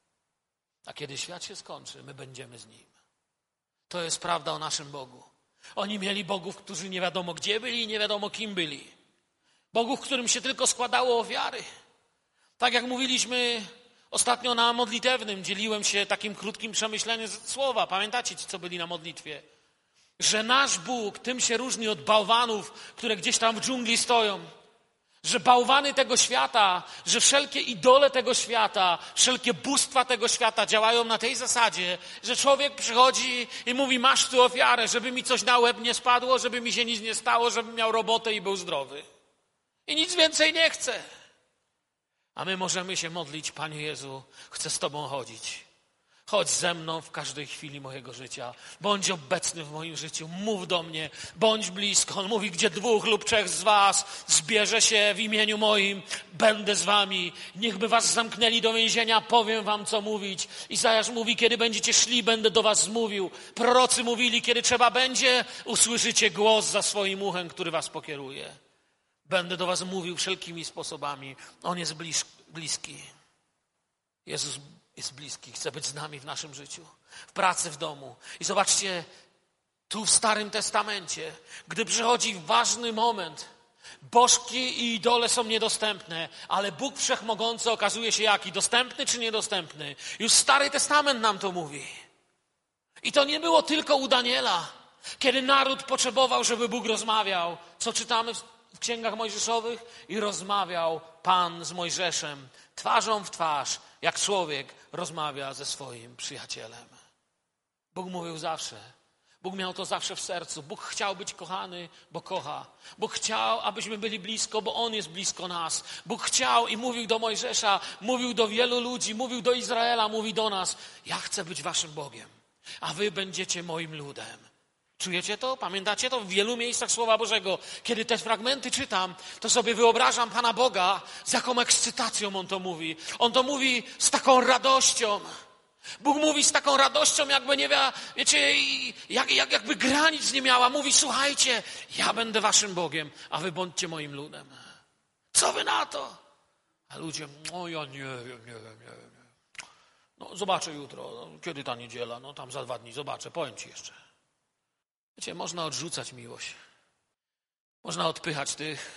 Speaker 2: A kiedy świat się skończy, my będziemy z Nim. To jest prawda o naszym Bogu. Oni mieli bogów, którzy nie wiadomo gdzie byli i nie wiadomo kim byli. Bogów, którym się tylko składało ofiary. Tak jak mówiliśmy ostatnio na modlitewnym, dzieliłem się takim krótkim przemyśleniem słowa. Pamiętacie ci, co byli na modlitwie? Że nasz Bóg tym się różni od bałwanów, które gdzieś tam w dżungli stoją. Że bałwany tego świata, że wszelkie idole tego świata, wszelkie bóstwa tego świata działają na tej zasadzie, że człowiek przychodzi i mówi, masz tu ofiarę, żeby mi coś na łeb nie spadło, żeby mi się nic nie stało, żebym miał robotę i był zdrowy. I nic więcej nie chcę. A my możemy się modlić, Panie Jezu, chcę z Tobą chodzić. Chodź ze mną w każdej chwili mojego życia. Bądź obecny w moim życiu. Mów do mnie. Bądź blisko. On mówi, gdzie 2 lub 3 z was zbierze się w imieniu moim, będę z wami. Niechby was zamknęli do więzienia, powiem wam, co mówić. Izajasz mówi, kiedy będziecie szli, będę do was mówił. Prorocy mówili, kiedy trzeba będzie, usłyszycie głos za swoim uchem, który was pokieruje. Będę do was mówił wszelkimi sposobami. On jest bliski. Jezus jest bliski, chce być z nami w naszym życiu, w pracy, w domu. I zobaczcie, tu w Starym Testamencie, gdy przychodzi ważny moment, bożki i idole są niedostępne, ale Bóg Wszechmogący okazuje się jaki? Dostępny czy niedostępny? Już Stary Testament nam to mówi. I to nie było tylko u Daniela, kiedy naród potrzebował, żeby Bóg rozmawiał. Co czytamy w księgach mojżeszowych? I rozmawiał Pan z Mojżeszem twarzą w twarz, jak człowiek rozmawia ze swoim przyjacielem. Bóg mówił zawsze. Bóg miał to zawsze w sercu. Bóg chciał być kochany, bo kocha. Bóg chciał, abyśmy byli blisko, bo On jest blisko nas. Bóg chciał i mówił do Mojżesza, mówił do wielu ludzi, mówił do Izraela, mówi do nas. Ja chcę być waszym Bogiem, a wy będziecie moim ludem. Czujecie to? Pamiętacie to? W wielu miejscach Słowa Bożego, kiedy te fragmenty czytam, to sobie wyobrażam Pana Boga, z jaką ekscytacją On to mówi. On to mówi z taką radością. Bóg mówi z taką radością, jakby nie wie, wiecie, jakby granic nie miała. Mówi, słuchajcie, ja będę waszym Bogiem, a wy bądźcie moim ludem. Co wy na to? A ludzie, ja nie wiem. No, zobaczę jutro, kiedy ta niedziela, no tam za 2 dni zobaczę, powiem ci jeszcze. Wiecie, można odrzucać miłość. Można odpychać tych,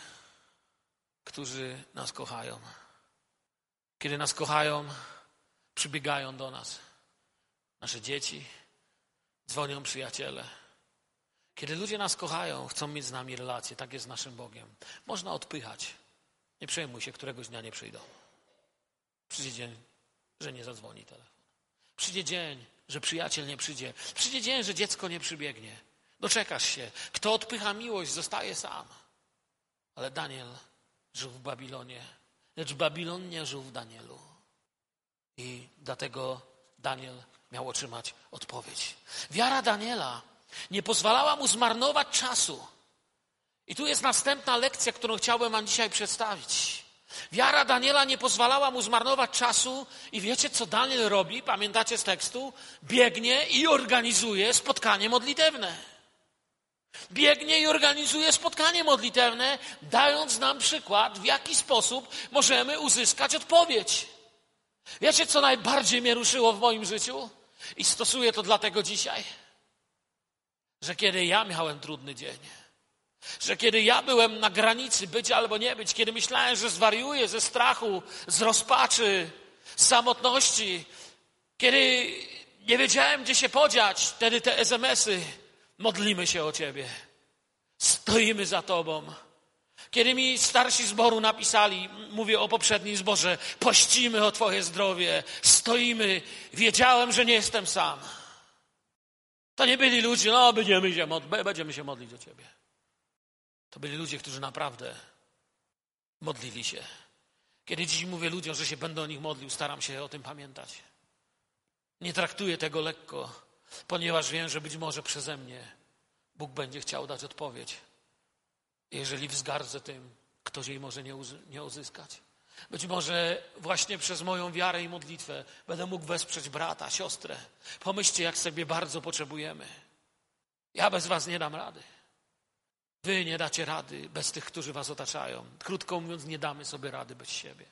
Speaker 2: którzy nas kochają. Kiedy nas kochają, przybiegają do nas nasze dzieci, dzwonią przyjaciele. Kiedy ludzie nas kochają, chcą mieć z nami relacje, tak jest z naszym Bogiem. Można odpychać. Nie przejmuj się, któregoś dnia nie przyjdą. Przyjdzie dzień, że nie zadzwoni telefon. Przyjdzie dzień, że przyjaciel nie przyjdzie. Przyjdzie dzień, że dziecko nie przybiegnie. Doczekasz się. Kto odpycha miłość, zostaje sam. Ale Daniel żył w Babilonie, lecz Babilon nie żył w Danielu. I dlatego Daniel miał otrzymać odpowiedź. Wiara Daniela nie pozwalała mu zmarnować czasu. I tu jest następna lekcja, którą chciałbym wam dzisiaj przedstawić. Wiara Daniela nie pozwalała mu zmarnować czasu i wiecie, co Daniel robi? Pamiętacie z tekstu? Biegnie i organizuje spotkanie modlitewne. Biegnie i organizuje spotkanie modlitewne, dając nam przykład, w jaki sposób możemy uzyskać odpowiedź. Wiecie, co najbardziej mnie ruszyło w moim życiu? I stosuję to dlatego dzisiaj, że kiedy ja miałem trudny dzień, że kiedy ja byłem na granicy być albo nie być, kiedy myślałem, że zwariuję ze strachu, z rozpaczy, z samotności, kiedy nie wiedziałem, gdzie się podziać, wtedy te SMS-y, modlimy się o Ciebie, stoimy za Tobą. Kiedy mi starsi zboru napisali, mówię o poprzednim zborze, pościmy o Twoje zdrowie, stoimy, wiedziałem, że nie jestem sam. To nie byli ludzie, będziemy się modlić o Ciebie. To byli ludzie, którzy naprawdę modlili się. Kiedy dziś mówię ludziom, że się będę o nich modlił, staram się o tym pamiętać. Nie traktuję tego lekko, ponieważ wiem, że być może przeze mnie Bóg będzie chciał dać odpowiedź. Jeżeli wzgardzę tym, ktoś jej może nie uzyskać. Być może właśnie przez moją wiarę i modlitwę będę mógł wesprzeć brata, siostrę. Pomyślcie, jak sobie bardzo potrzebujemy. Ja bez was nie dam rady. Wy nie dacie rady bez tych, którzy was otaczają. Krótko mówiąc, nie damy sobie rady bez siebie.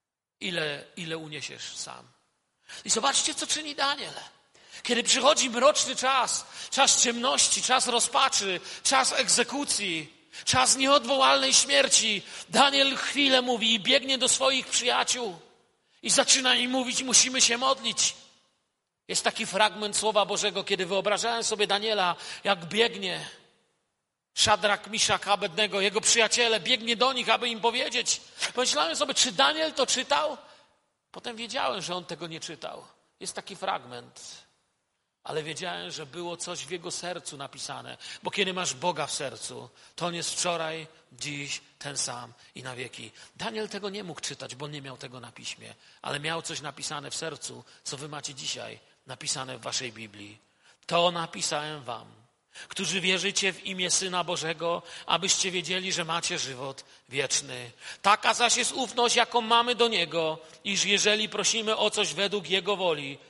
Speaker 2: Ile uniesiesz sam. I zobaczcie, co czyni Daniel. Kiedy przychodzi mroczny czas, czas ciemności, czas rozpaczy, czas egzekucji, czas nieodwołalnej śmierci, Daniel chwilę mówi i biegnie do swoich przyjaciół i zaczyna im mówić, musimy się modlić. Jest taki fragment Słowa Bożego, kiedy wyobrażałem sobie Daniela, jak biegnie Szadrak, Miszak, Abednego, jego przyjaciele, biegnie do nich, aby im powiedzieć. Pomyślałem sobie, czy Daniel to czytał? Potem wiedziałem, że on tego nie czytał. Jest taki fragment, ale wiedziałem, że było coś w jego sercu napisane. Bo kiedy masz Boga w sercu, to on jest wczoraj, dziś, ten sam i na wieki. Daniel tego nie mógł czytać, bo nie miał tego na piśmie, ale miał coś napisane w sercu, co wy macie dzisiaj napisane w waszej Biblii. To napisałem wam, którzy wierzycie w imię Syna Bożego, abyście wiedzieli, że macie żywot wieczny. Taka zaś jest ufność, jaką mamy do Niego, iż jeżeli prosimy o coś według Jego woli,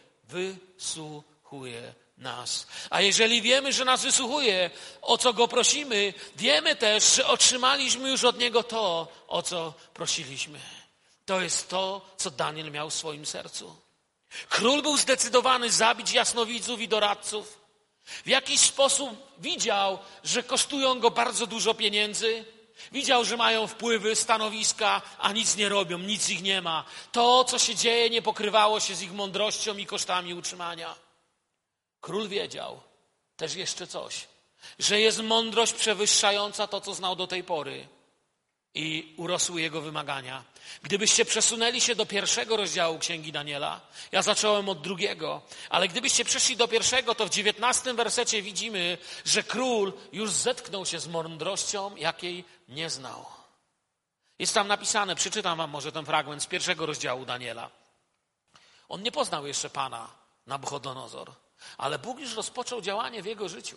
Speaker 2: wysłuchuje nas. A jeżeli wiemy, że nas wysłuchuje, o co Go prosimy, wiemy też, że otrzymaliśmy już od Niego to, o co prosiliśmy. To jest to, co Daniel miał w swoim sercu. Król był zdecydowany zabić jasnowidzów i doradców. W jakiś sposób widział, że kosztują go bardzo dużo pieniędzy. Widział, że mają wpływy, stanowiska, a nic nie robią, nic ich nie ma. To, co się dzieje, nie pokrywało się z ich mądrością i kosztami utrzymania. Król wiedział też jeszcze coś, że jest mądrość przewyższająca to, co znał do tej pory. I urosły jego wymagania. Gdybyście przesunęli się do 1 rozdziału Księgi Daniela, ja zacząłem od 2, ale gdybyście przeszli do 1, to w 19 wersecie widzimy, że król już zetknął się z mądrością, jakiej nie znał. Jest tam napisane, przeczytam wam może ten fragment z 1 rozdziału Daniela. On nie poznał jeszcze Pana, Nabuchodonozor, ale Bóg już rozpoczął działanie w jego życiu.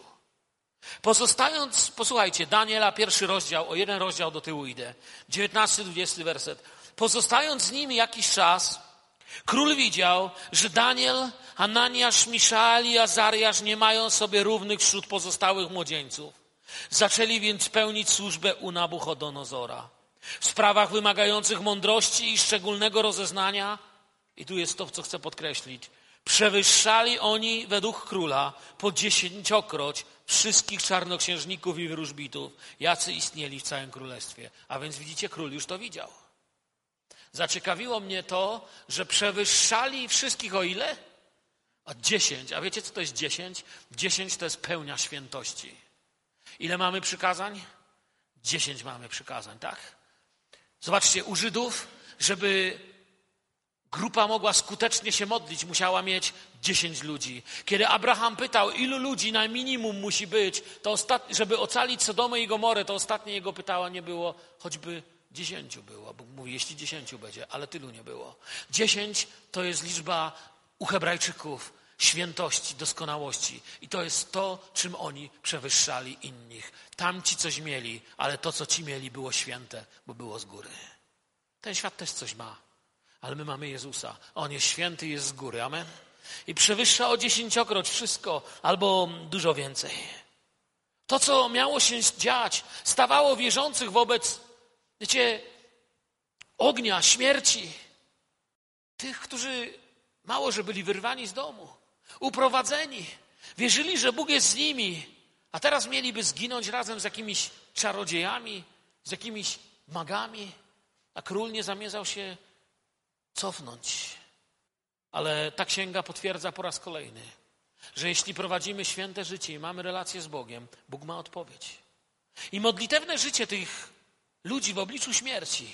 Speaker 2: Posłuchajcie, Daniela, 1 rozdział, o 1 rozdział do tyłu idę, 19-20 werset. Pozostając z nimi jakiś czas, król widział, że Daniel, Hananiasz, Miszael i Azariasz nie mają sobie równych wśród pozostałych młodzieńców. Zaczęli więc pełnić służbę u Nabuchodonozora. W sprawach wymagających mądrości i szczególnego rozeznania, i tu jest to, co chcę podkreślić, przewyższali oni według króla po 10-kroć wszystkich czarnoksiężników i wróżbitów, jacy istnieli w całym królestwie. A więc widzicie, król już to widział. Zaciekawiło mnie to, że przewyższali wszystkich o ile? O 10. A wiecie, co to jest 10? 10 to jest pełnia świętości. Ile mamy przykazań? 10 mamy przykazań, tak? Zobaczcie, u Żydów, żeby grupa mogła skutecznie się modlić, musiała mieć 10 ludzi. Kiedy Abraham pytał, ilu ludzi na minimum musi być, to żeby ocalić Sodomę i Gomorę, to ostatnie jego pytanie było, choćby 10 było. Bóg mówi, jeśli 10 będzie, ale tylu nie było. 10 to jest liczba u Hebrajczyków świętości, doskonałości. I to jest to, czym oni przewyższali innych. Tamci coś mieli, ale to, co ci mieli, było święte, bo było z góry. Ten świat też coś ma, ale my mamy Jezusa. On jest święty, jest z góry, amen? I przewyższa o 10-kroć wszystko, albo dużo więcej. To, co miało się dziać, stawało wierzących wobec, wiecie, ognia, śmierci. Tych, którzy mało, że byli wyrwani z domu, uprowadzeni. Wierzyli, że Bóg jest z nimi, a teraz mieliby zginąć razem z jakimiś czarodziejami, z jakimiś magami, a król nie zamierzał się cofnąć. Ale ta księga potwierdza po raz kolejny, że jeśli prowadzimy święte życie i mamy relację z Bogiem, Bóg ma odpowiedź. I modlitewne życie tych ludzi w obliczu śmierci,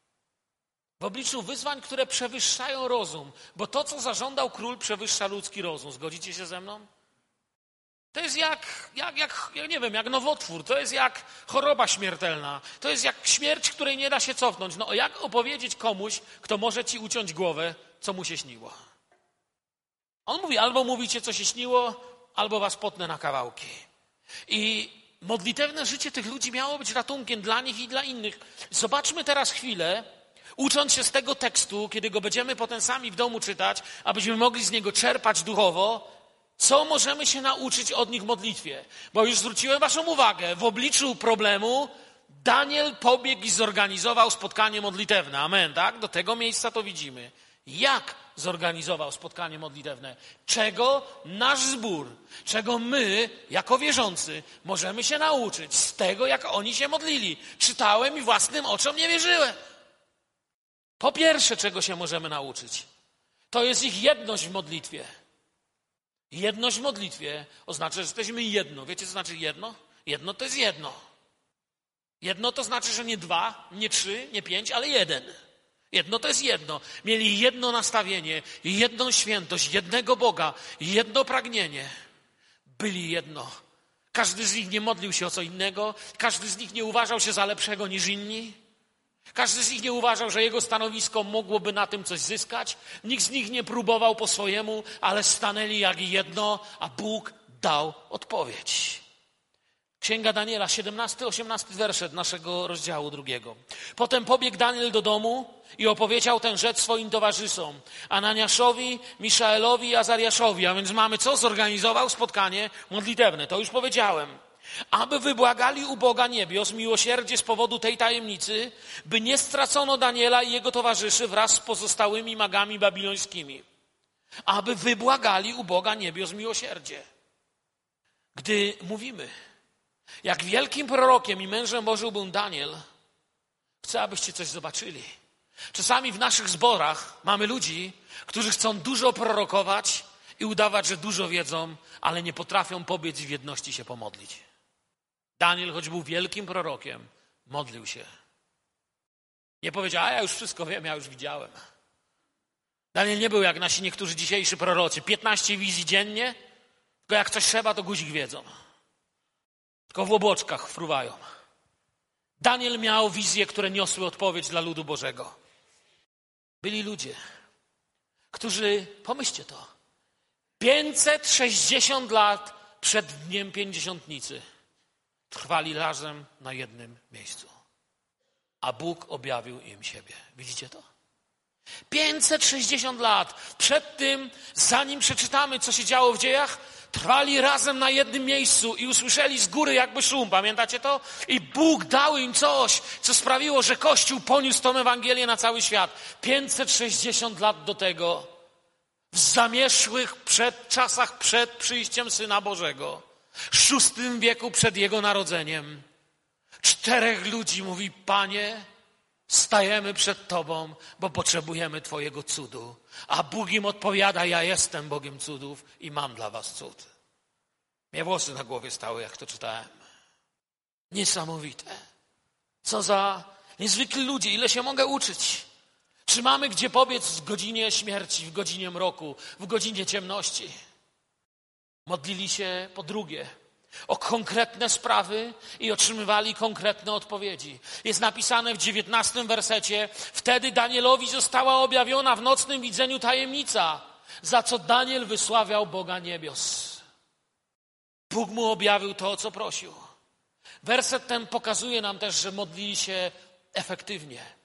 Speaker 2: w obliczu wyzwań, które przewyższają rozum, bo to, co zażądał król, przewyższa ludzki rozum. Zgodzicie się ze mną? To jest jak nowotwór, to jest jak choroba śmiertelna, to jest jak śmierć, której nie da się cofnąć. No jak opowiedzieć komuś, kto może ci uciąć głowę, co mu się śniło? On mówi, albo mówicie, co się śniło, albo was potnę na kawałki. I modlitewne życie tych ludzi miało być ratunkiem dla nich i dla innych. Zobaczmy teraz chwilę, ucząc się z tego tekstu, kiedy go będziemy potem sami w domu czytać, abyśmy mogli z niego czerpać duchowo, co możemy się nauczyć od nich w modlitwie. Bo już zwróciłem waszą uwagę, w obliczu problemu Daniel pobiegł i zorganizował spotkanie modlitewne. Amen, tak? Do tego miejsca to widzimy. Jak zorganizował spotkanie modlitewne? Czego nasz zbór, czego my, jako wierzący, możemy się nauczyć z tego, jak oni się modlili. Czytałem i własnym oczom nie wierzyłem. Po pierwsze, czego się możemy nauczyć, to jest ich jedność w modlitwie. Jedność w modlitwie oznacza, że jesteśmy jedno. Wiecie, co znaczy jedno? Jedno to jest jedno. Jedno to znaczy, że nie 2, nie 3, nie 5, ale 1. Jedno to jest jedno. Mieli jedno nastawienie, jedną świętość, jednego Boga, jedno pragnienie. Byli jedno. Każdy z nich nie modlił się o co innego. Każdy z nich nie uważał się za lepszego niż inni. Każdy z nich nie uważał, że jego stanowisko mogłoby na tym coś zyskać. Nikt z nich nie próbował po swojemu, ale stanęli jak jedno, a Bóg dał odpowiedź. Księga Daniela, 17-18 werset naszego rozdziału 2. Potem pobiegł Daniel do domu i opowiedział tę rzecz swoim towarzyszom, Ananiaszowi, Miszaelowi i Azariaszowi. A więc mamy co? Zorganizował spotkanie modlitewne. To już powiedziałem. Aby wybłagali u Boga niebios miłosierdzie z powodu tej tajemnicy, by nie stracono Daniela i jego towarzyszy wraz z pozostałymi magami babilońskimi. Aby wybłagali u Boga niebios miłosierdzie. Gdy mówimy, jak wielkim prorokiem i mężem Bożym był Daniel, chcę, abyście coś zobaczyli. Czasami w naszych zborach mamy ludzi, którzy chcą dużo prorokować i udawać, że dużo wiedzą, ale nie potrafią pobiec i w jedności się pomodlić. Daniel, choć był wielkim prorokiem, modlił się. Nie powiedział, a ja już wszystko wiem, ja już widziałem. Daniel nie był jak nasi niektórzy dzisiejsi prorocy. 15 wizji dziennie, tylko jak coś trzeba, to guzik wiedzą. Tylko w obłoczkach fruwają. Daniel miał wizje, które niosły odpowiedź dla ludu Bożego. Byli ludzie, którzy, pomyślcie to, 560 lat przed dniem Pięćdziesiątnicy trwali razem na jednym miejscu. A Bóg objawił im siebie. Widzicie to? 560 lat przed tym, zanim przeczytamy, co się działo w dziejach, trwali razem na jednym miejscu i usłyszeli z góry jakby szum. Pamiętacie to? I Bóg dał im coś, co sprawiło, że Kościół poniósł tą Ewangelię na cały świat. 560 lat do tego, w zamierzchłych czasach przed przyjściem Syna Bożego, w VI wieku przed Jego narodzeniem, 4 ludzi mówi, Panie, stajemy przed Tobą, bo potrzebujemy Twojego cudu. A Bóg im odpowiada, ja jestem Bogiem cudów i mam dla was cud. Mnie włosy na głowie stały, jak to czytałem. Niesamowite. Co za niezwykli ludzie, ile się mogę uczyć. Czy mamy gdzie pobiec w godzinie śmierci, w godzinie mroku, w godzinie ciemności? Modlili się po drugie o konkretne sprawy i otrzymywali konkretne odpowiedzi. Jest napisane w 19 wersecie, wtedy Danielowi została objawiona w nocnym widzeniu tajemnica, za co Daniel wysławiał Boga niebios. Bóg mu objawił to, o co prosił. Werset ten pokazuje nam też, że modlili się efektywnie.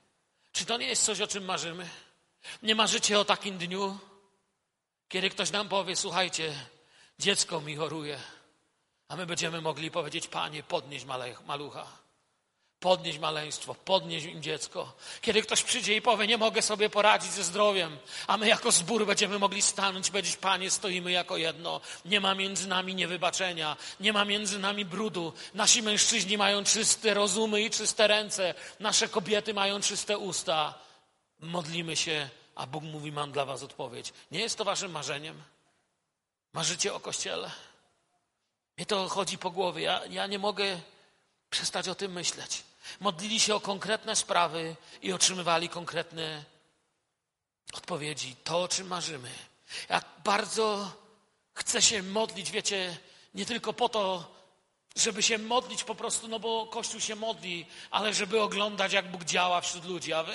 Speaker 2: Czy to nie jest coś, o czym marzymy? Nie marzycie o takim dniu, kiedy ktoś nam powie, słuchajcie, dziecko mi choruje, a my będziemy mogli powiedzieć, Panie, podnieś malucha, podnieś maleństwo, podnieś im dziecko. Kiedy ktoś przyjdzie i powie, nie mogę sobie poradzić ze zdrowiem, a my jako zbór będziemy mogli stanąć i powiedzieć, Panie, stoimy jako jedno. Nie ma między nami niewybaczenia, nie ma między nami brudu. Nasi mężczyźni mają czyste rozumy i czyste ręce, nasze kobiety mają czyste usta. Modlimy się, a Bóg mówi, mam dla was odpowiedź. Nie jest to waszym marzeniem? Marzycie o Kościele? Mnie to chodzi po głowie. Ja nie mogę przestać o tym myśleć. Modlili się o konkretne sprawy i otrzymywali konkretne odpowiedzi. To, o czym marzymy. Jak bardzo chcę się modlić, wiecie, nie tylko po to, żeby się modlić po prostu, no bo Kościół się modli, ale żeby oglądać, jak Bóg działa wśród ludzi, a wy?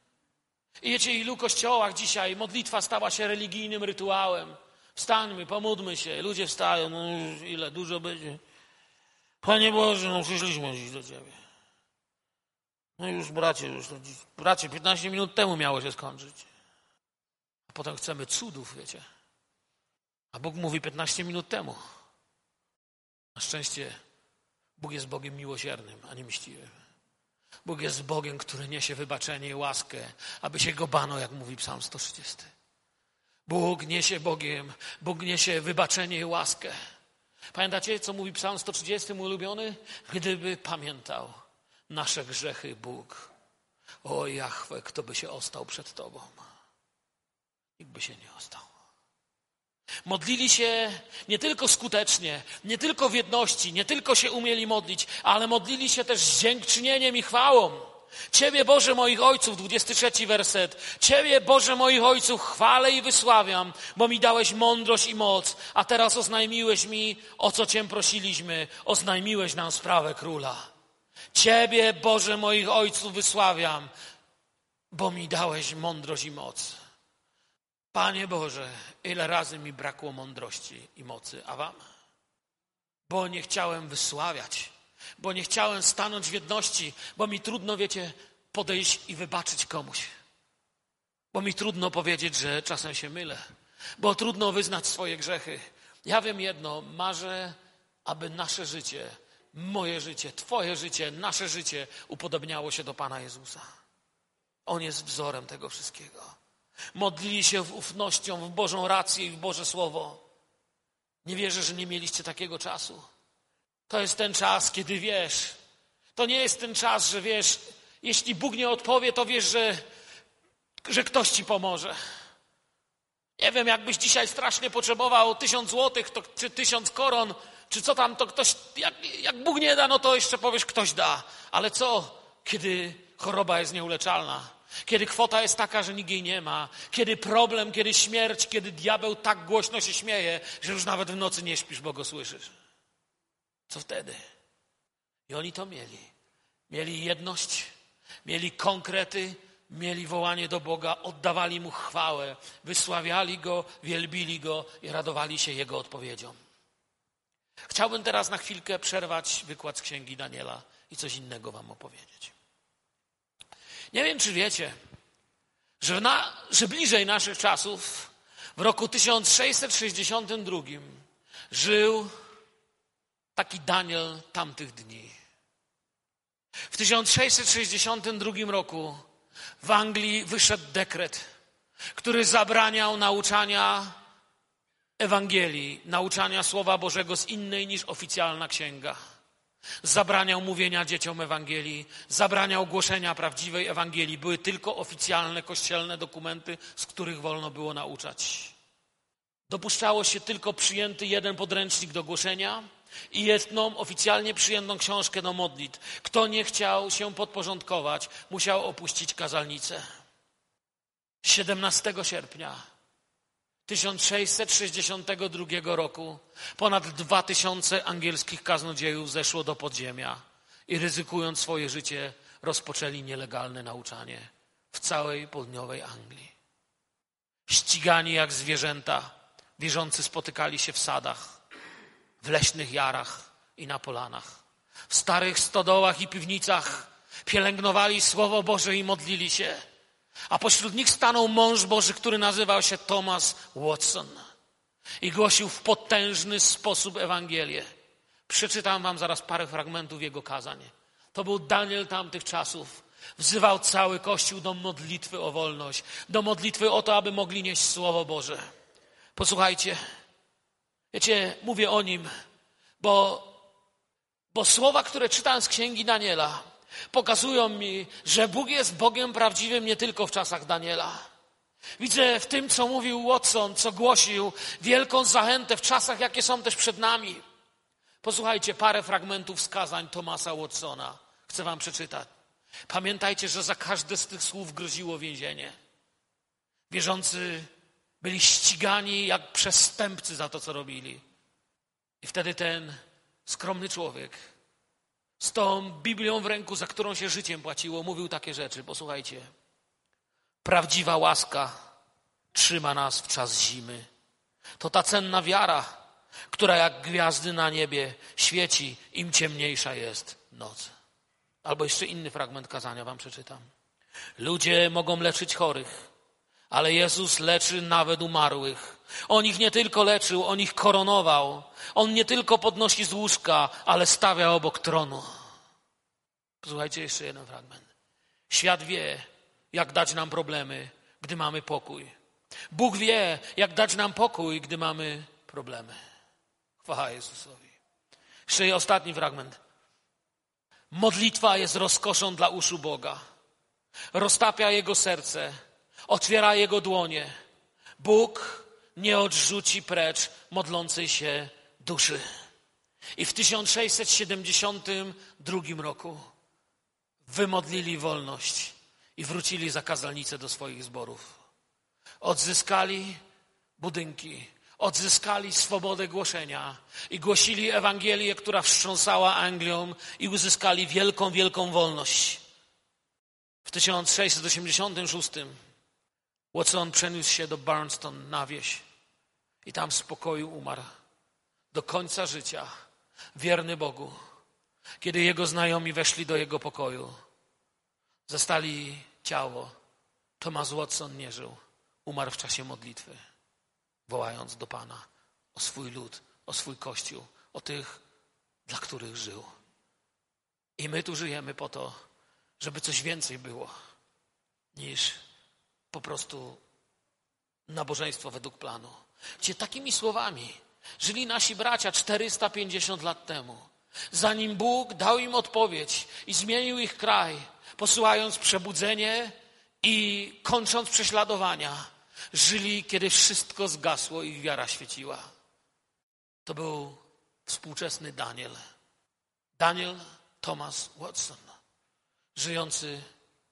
Speaker 2: I wiecie, ilu kościołach dzisiaj modlitwa stała się religijnym rytuałem. Wstańmy, pomódlmy się. Ludzie wstają, no już ile, dużo będzie. Panie Boże, no przyszliśmy dziś do Ciebie. No już bracie, 15 minut temu miało się skończyć. A potem chcemy cudów, wiecie. A Bóg mówi 15 minut temu. Na szczęście Bóg jest Bogiem miłosiernym, a nie mściwym. Bóg jest Bogiem, który niesie wybaczenie i łaskę, aby się go bano, jak mówi Psalm 130. Bóg niesie wybaczenie i łaskę. Pamiętacie, co mówi Psalm 130, mój ulubiony? Gdyby pamiętał nasze grzechy Bóg, o Jahwe, kto by się ostał przed Tobą? Nikt by się nie ostał. Modlili się nie tylko skutecznie, nie tylko w jedności, nie tylko się umieli modlić, ale modlili się też z dziękczynieniem i chwałą. Ciebie, Boże moich ojców, 23 werset. Ciebie, Boże moich ojców, chwalę i wysławiam, bo mi dałeś mądrość i moc, a teraz oznajmiłeś mi, o co Cię prosiliśmy. Oznajmiłeś nam sprawę króla. Ciebie, Boże moich ojców, wysławiam, bo mi dałeś mądrość i moc. Panie Boże, ile razy mi brakło mądrości i mocy, a wam? Bo nie chciałem wysławiać, bo nie chciałem stanąć w jedności, bo mi trudno, wiecie, podejść i wybaczyć komuś. Bo mi trudno powiedzieć, że czasem się mylę, bo trudno wyznać swoje grzechy. Ja wiem jedno, marzę, aby nasze życie, moje życie, Twoje życie, nasze życie upodobniało się do Pana Jezusa. On jest wzorem tego wszystkiego. Modlili się w ufnością, w Bożą rację i w Boże Słowo. Nie wierzę, że nie mieliście takiego czasu. To jest ten czas, kiedy wiesz. To nie jest ten czas, że wiesz, jeśli Bóg nie odpowie, to wiesz, że ktoś ci pomoże. Nie wiem, jakbyś dzisiaj strasznie potrzebował 1000 złotych, czy 1000 koron, czy co tam, to ktoś, jak Bóg nie da, no to jeszcze powiesz, ktoś da. Ale co, kiedy choroba jest nieuleczalna? Kiedy kwota jest taka, że nikt jej nie ma, kiedy problem, kiedy śmierć, kiedy diabeł tak głośno się śmieje, że już nawet w nocy nie śpisz, bo go słyszysz. Co wtedy? I oni to mieli. Mieli jedność, mieli konkrety, mieli wołanie do Boga, oddawali Mu chwałę, wysławiali Go, wielbili Go i radowali się Jego odpowiedzią. Chciałbym teraz na chwilkę przerwać wykład z Księgi Daniela i coś innego wam opowiedzieć. Nie wiem, czy wiecie, że bliżej naszych czasów, w roku 1662 żył taki Daniel tamtych dni. W 1662 roku w Anglii wyszedł dekret, który zabraniał nauczania Ewangelii, nauczania Słowa Bożego z innej niż oficjalna księga. Zabraniał mówienia dzieciom Ewangelii, zabraniał głoszenia prawdziwej Ewangelii. Były tylko oficjalne, kościelne dokumenty, z których wolno było nauczać. Dopuszczało się tylko przyjęty jeden podręcznik do głoszenia i jedną oficjalnie przyjętą książkę do modlitw. Kto nie chciał się podporządkować, musiał opuścić kazalnicę. 17 sierpnia 1662 roku ponad 2000 angielskich kaznodziejów zeszło do podziemia i ryzykując swoje życie rozpoczęli nielegalne nauczanie w całej południowej Anglii. Ścigani jak zwierzęta, wierzący spotykali się w sadach, w leśnych jarach i na polanach, w starych stodołach i piwnicach, pielęgnowali Słowo Boże i modlili się. A pośród nich stanął mąż Boży, który nazywał się Thomas Watson i głosił w potężny sposób Ewangelię. Przeczytam wam zaraz parę fragmentów jego kazań. To był Daniel tamtych czasów. Wzywał cały Kościół do modlitwy o wolność, do modlitwy o to, aby mogli nieść Słowo Boże. Posłuchajcie, wiecie, mówię o nim, bo słowa, które czytam z Księgi Daniela, pokazują mi, że Bóg jest Bogiem prawdziwym nie tylko w czasach Daniela. Widzę w tym, co mówił Watson, co głosił, wielką zachętę w czasach, jakie są też przed nami. Posłuchajcie, parę fragmentów z kazań Thomasa Watsona. Chcę wam przeczytać. Pamiętajcie, że za każde z tych słów groziło więzienie. Wierzący byli ścigani jak przestępcy za to, co robili. I wtedy ten skromny człowiek z tą Biblią w ręku, za którą się życiem płaciło, mówił takie rzeczy. Posłuchajcie. Prawdziwa łaska trzyma nas w czas zimy. To ta cenna wiara, która jak gwiazdy na niebie świeci, im ciemniejsza jest noc. Albo jeszcze inny fragment kazania wam przeczytam. Ludzie mogą leczyć chorych, ale Jezus leczy nawet umarłych. On ich nie tylko leczył, On ich koronował. On nie tylko podnosi z łóżka, ale stawia obok tronu. Posłuchajcie jeszcze jeden fragment. Świat wie, jak dać nam problemy, gdy mamy pokój. Bóg wie, jak dać nam pokój, gdy mamy problemy. Chwała Jezusowi. Jeszcze ostatni fragment. Modlitwa jest rozkoszą dla uszu Boga. Roztapia Jego serce, otwiera Jego dłonie. Bóg nie odrzuci precz modlącej się duszy. I w 1672 roku wymodlili wolność i wrócili zakazalnice do swoich zborów. Odzyskali budynki, odzyskali swobodę głoszenia i głosili Ewangelię, która wstrząsała Anglią i uzyskali wielką, wielką wolność. W 1686 Watson przeniósł się do Barnston na wieś i tam w spokoju umarł. Do końca życia wierny Bogu. Kiedy jego znajomi weszli do jego pokoju, zastali ciało. Thomas Watson nie żył. Umarł w czasie modlitwy, wołając do Pana o swój lud, o swój Kościół, o tych, dla których żył. I my tu żyjemy po to, żeby coś więcej było niż po prostu nabożeństwo według planu. Gdzie takimi słowami żyli nasi bracia 450 lat temu, zanim Bóg dał im odpowiedź i zmienił ich kraj, posyłając przebudzenie i kończąc prześladowania. Żyli, kiedy wszystko zgasło i ich wiara świeciła. To był współczesny Daniel. Daniel Thomas Watson. Żyjący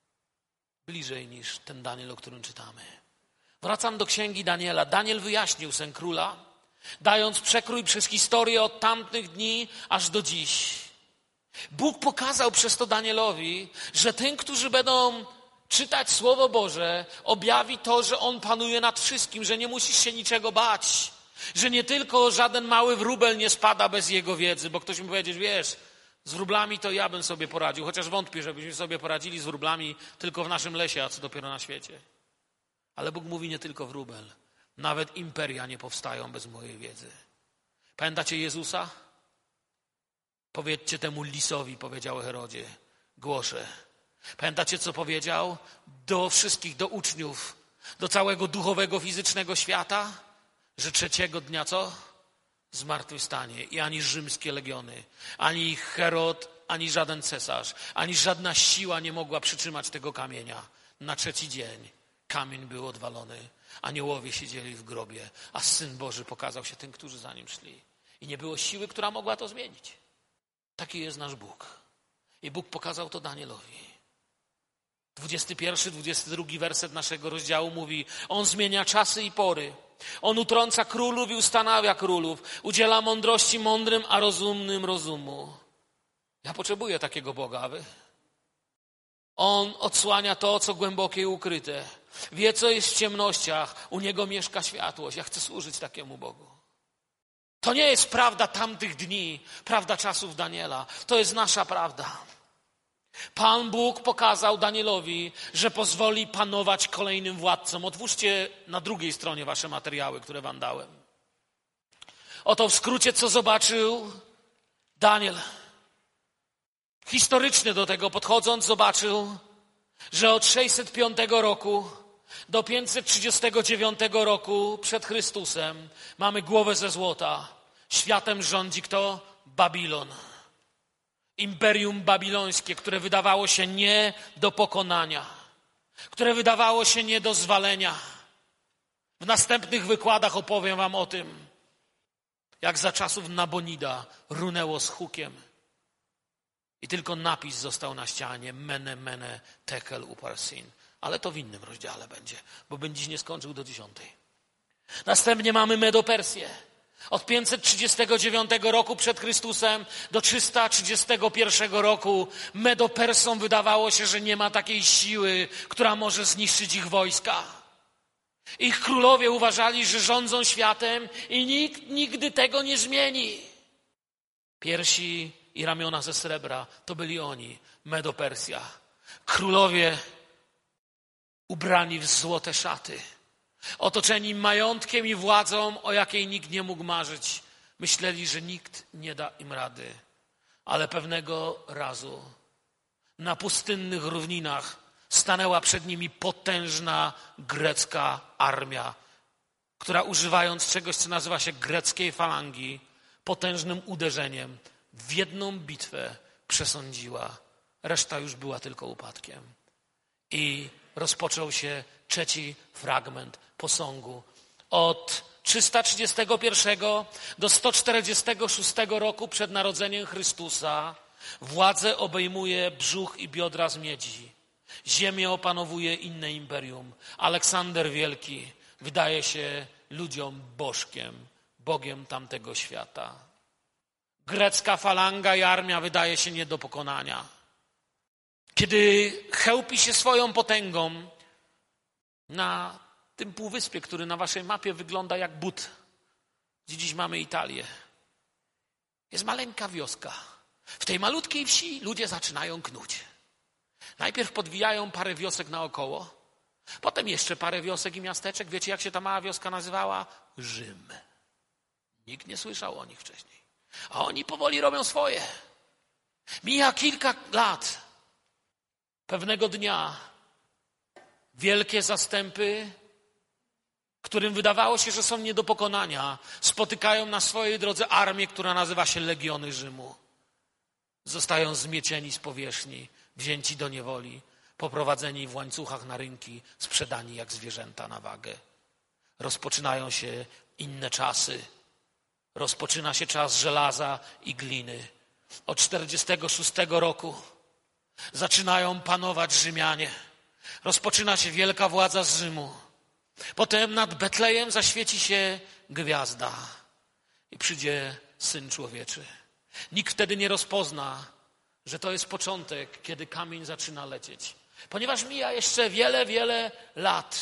Speaker 2: bliżej niż ten Daniel, o którym czytamy. Wracam do księgi Daniela. Daniel wyjaśnił sen króla, dając przekrój przez historię od tamtych dni aż do dziś. Bóg pokazał przez to Danielowi, że tym, którzy będą czytać Słowo Boże, objawi to, że On panuje nad wszystkim, że nie musisz się niczego bać, że nie tylko żaden mały wróbel nie spada bez jego wiedzy, bo ktoś mi powiedzieć, wiesz, z wróblami to ja bym sobie poradził, chociaż wątpię, żebyśmy sobie poradzili z wróblami tylko w naszym lesie, a co dopiero na świecie. Ale Bóg mówi nie tylko wróbel, nawet imperia nie powstają bez mojej wiedzy. Pamiętacie Jezusa? Powiedzcie temu lisowi, powiedział Herodzie, głoszę. Pamiętacie, co powiedział do wszystkich, do uczniów, do całego duchowego, fizycznego świata? Że trzeciego dnia co? Zmartwychwstanie. I ani rzymskie legiony, ani Herod, ani żaden cesarz, ani żadna siła nie mogła przytrzymać tego kamienia. Na trzeci dzień kamień był odwalony. Aniołowie siedzieli w grobie, a Syn Boży pokazał się tym, którzy za Nim szli. I nie było siły, która mogła to zmienić. Taki jest nasz Bóg. I Bóg pokazał to Danielowi. 21, 22 werset naszego rozdziału mówi: On zmienia czasy i pory. On utrąca królów i ustanawia królów. Udziela mądrości mądrym, a rozumnym rozumu. Ja potrzebuję takiego Boga, a wy? On odsłania to, co głębokie i ukryte. Wie, co jest w ciemnościach. U Niego mieszka światłość. Ja chcę służyć takiemu Bogu. To nie jest prawda tamtych dni, prawda czasów Daniela. To jest nasza prawda. Pan Bóg pokazał Danielowi, że pozwoli panować kolejnym władcom. Otwórzcie na drugiej stronie wasze materiały, które wam dałem. Oto w skrócie, co zobaczył Daniel. Historycznie do tego podchodząc, zobaczył, że od 605 roku do 539 roku przed Chrystusem mamy głowę ze złota. Światem rządzi kto? Babilon. Imperium babilońskie, które wydawało się nie do pokonania, które wydawało się nie do zwalenia. W następnych wykładach opowiem wam o tym, jak za czasów Nabonida runęło z hukiem i tylko napis został na ścianie: Mene, mene, tekel, uparsin. Ale to w innym rozdziale będzie, bo bym dziś nie skończył do 10. Następnie mamy Medo-Persję. Od 539 roku przed Chrystusem do 331 roku Medo-Persom wydawało się, że nie ma takiej siły, która może zniszczyć ich wojska. Ich królowie uważali, że rządzą światem i nikt nigdy tego nie zmieni. Piersi i ramiona ze srebra to byli oni, Medo-Persja. Królowie ubrani w złote szaty, otoczeni majątkiem i władzą, o jakiej nikt nie mógł marzyć. Myśleli, że nikt nie da im rady. Ale pewnego razu na pustynnych równinach stanęła przed nimi potężna grecka armia, która używając czegoś, co nazywa się greckiej falangi, potężnym uderzeniem w jedną bitwę przesądziła. Reszta już była tylko upadkiem. I rozpoczął się trzeci fragment posągu. Od 331 do 146 roku przed narodzeniem Chrystusa władzę obejmuje brzuch i biodra z miedzi. Ziemię opanowuje inne imperium. Aleksander Wielki wydaje się ludziom bożkiem, Bogiem tamtego świata. Grecka falanga i armia wydaje się nie do pokonania. Kiedy chełpi się swoją potęgą na tym półwyspie, który na waszej mapie wygląda jak but, gdzie dziś mamy Italię, jest maleńka wioska. W tej malutkiej wsi ludzie zaczynają knuć. Najpierw podwijają parę wiosek naokoło, potem jeszcze parę wiosek i miasteczek. Wiecie, jak się ta mała wioska nazywała? Rzym. Nikt nie słyszał o nich wcześniej. A oni powoli robią swoje. Mija kilka lat. Pewnego dnia wielkie zastępy, którym wydawało się, że są nie do pokonania, spotykają na swojej drodze armię, która nazywa się Legiony Rzymu. Zostają zmiecieni z powierzchni, wzięci do niewoli, poprowadzeni w łańcuchach na rynki, sprzedani jak zwierzęta na wagę. Rozpoczynają się inne czasy. Rozpoczyna się czas żelaza i gliny. Od 46 roku zaczynają panować Rzymianie. Rozpoczyna się wielka władza z Rzymu. Potem nad Betlejem zaświeci się gwiazda i przyjdzie Syn Człowieczy. Nikt wtedy nie rozpozna, że to jest początek, kiedy kamień zaczyna lecieć. Ponieważ mija jeszcze wiele, wiele lat,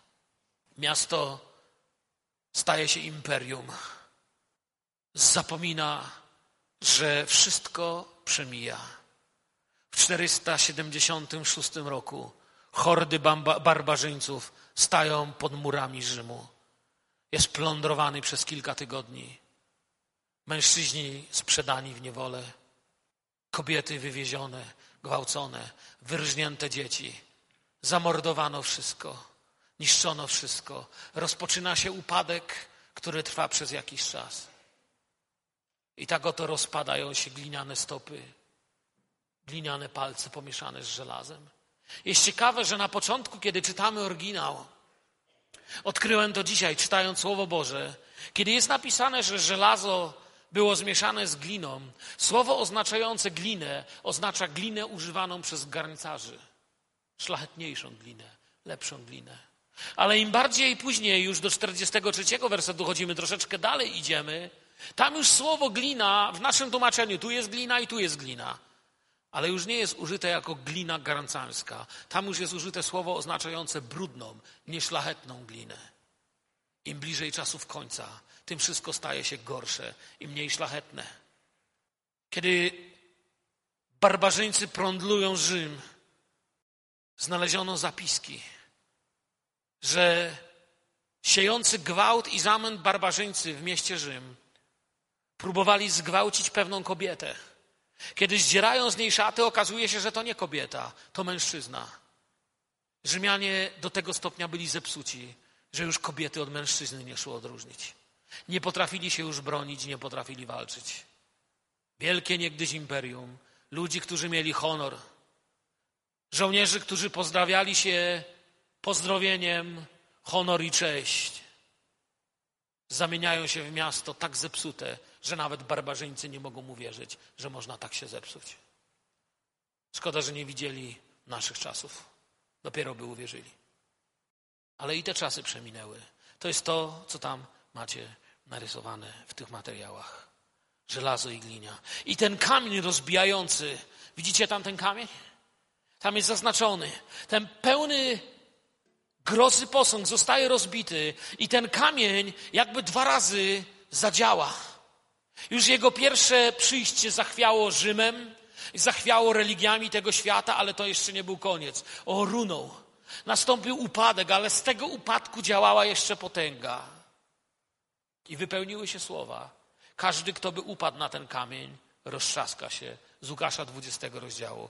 Speaker 2: miasto staje się imperium. Zapomina, że wszystko przemija. W 476 roku hordy barbarzyńców stają pod murami Rzymu. Jest plądrowany przez kilka tygodni. Mężczyźni sprzedani w niewolę. Kobiety wywiezione, gwałcone, wyrżnięte dzieci. Zamordowano wszystko. Niszczono wszystko. Rozpoczyna się upadek, który trwa przez jakiś czas. I tak oto rozpadają się gliniane stopy, gliniane palce pomieszane z żelazem. Jest ciekawe, że na początku, kiedy czytamy oryginał, odkryłem to dzisiaj, czytając Słowo Boże, kiedy jest napisane, że żelazo było zmieszane z gliną, słowo oznaczające glinę oznacza glinę używaną przez garncarzy. Szlachetniejszą glinę, lepszą glinę. Ale im bardziej później, już do 43 wersetu chodzimy, troszeczkę dalej idziemy, tam już słowo glina w naszym tłumaczeniu, tu jest glina i tu jest glina. Ale już nie jest użyte jako glina garncarska. Tam już jest użyte słowo oznaczające brudną, nieszlachetną glinę. Im bliżej czasów końca, tym wszystko staje się gorsze i mniej szlachetne. Kiedy barbarzyńcy plądrują Rzym, znaleziono zapiski, że siejący gwałt i zamęt barbarzyńcy w mieście Rzym próbowali zgwałcić pewną kobietę. Kiedy zdzierają z niej szaty, okazuje się, że to nie kobieta, to mężczyzna. Rzymianie do tego stopnia byli zepsuci, że już kobiety od mężczyzny nie szło odróżnić. Nie potrafili się już bronić, nie potrafili walczyć. Wielkie niegdyś imperium, ludzi, którzy mieli honor, żołnierzy, którzy pozdrawiali się pozdrowieniem honor i cześć, zamieniają się w miasto tak zepsute, że nawet barbarzyńcy nie mogą uwierzyć, że można tak się zepsuć. Szkoda, że nie widzieli naszych czasów. Dopiero by uwierzyli. Ale i te czasy przeminęły. To jest to, co tam macie narysowane w tych materiałach. Żelazo i glina. I ten kamień rozbijający. Widzicie tam ten kamień? Tam jest zaznaczony. Ten pełny grozy posąg zostaje rozbity i ten kamień jakby 2 razy zadziała. Już jego pierwsze przyjście zachwiało Rzymem, zachwiało religiami tego świata, ale to jeszcze nie był koniec. Runął. Nastąpił upadek, ale z tego upadku działała jeszcze potęga. I wypełniły się słowa. Każdy, kto by upadł na ten kamień, roztrzaska się. Z Łukasza 20 rozdziału,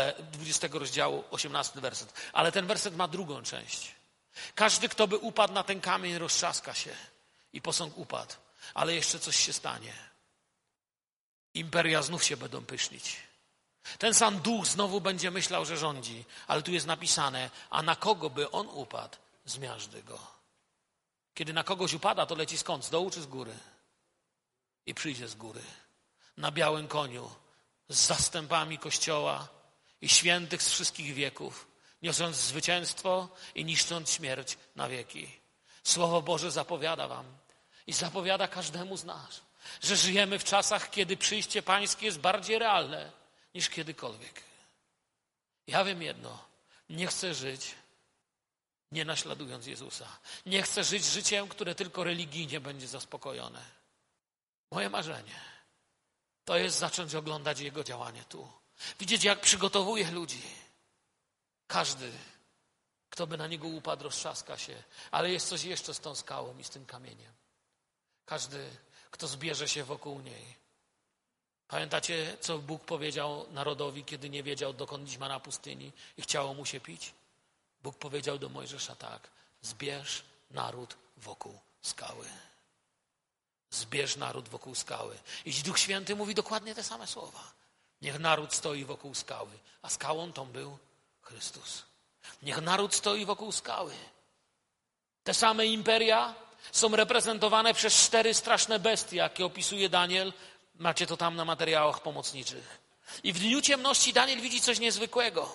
Speaker 2: 18 werset. Ale ten werset ma drugą część. Każdy, kto by upadł na ten kamień, roztrzaska się. I posąg upadł. Ale jeszcze coś się stanie. Imperia znów się będą pysznić. Ten sam duch znowu będzie myślał, że rządzi. Ale tu jest napisane, a na kogo by on upadł, zmiażdży go. Kiedy na kogoś upada, to leci skąd? Z dołu czy z góry? I przyjdzie z góry. Na białym koniu. Z zastępami Kościoła i świętych z wszystkich wieków. Niosąc zwycięstwo i niszcząc śmierć na wieki. Słowo Boże zapowiada wam i zapowiada każdemu z nas, że żyjemy w czasach, kiedy przyjście Pańskie jest bardziej realne niż kiedykolwiek. Ja wiem jedno, nie chcę żyć nie naśladując Jezusa. Nie chcę żyć życiem, które tylko religijnie będzie zaspokojone. Moje marzenie to jest zacząć oglądać Jego działanie tu. Widzieć, jak przygotowuje ludzi. Każdy, kto by na Niego upadł, roztrzaska się. Ale jest coś jeszcze z tą skałą i z tym kamieniem. Każdy, kto zbierze się wokół niej. Pamiętacie, co Bóg powiedział narodowi, kiedy nie wiedział, dokąd iść ma na pustyni i chciało mu się pić? Bóg powiedział do Mojżesza tak: zbierz naród wokół skały. Zbierz naród wokół skały. I Duch Święty mówi dokładnie te same słowa. Niech naród stoi wokół skały. A skałą tą był Chrystus. Niech naród stoi wokół skały. Te same imperia są reprezentowane przez 4 straszne bestie, jakie opisuje Daniel. Macie to tam na materiałach pomocniczych. I w dniu ciemności Daniel widzi coś niezwykłego.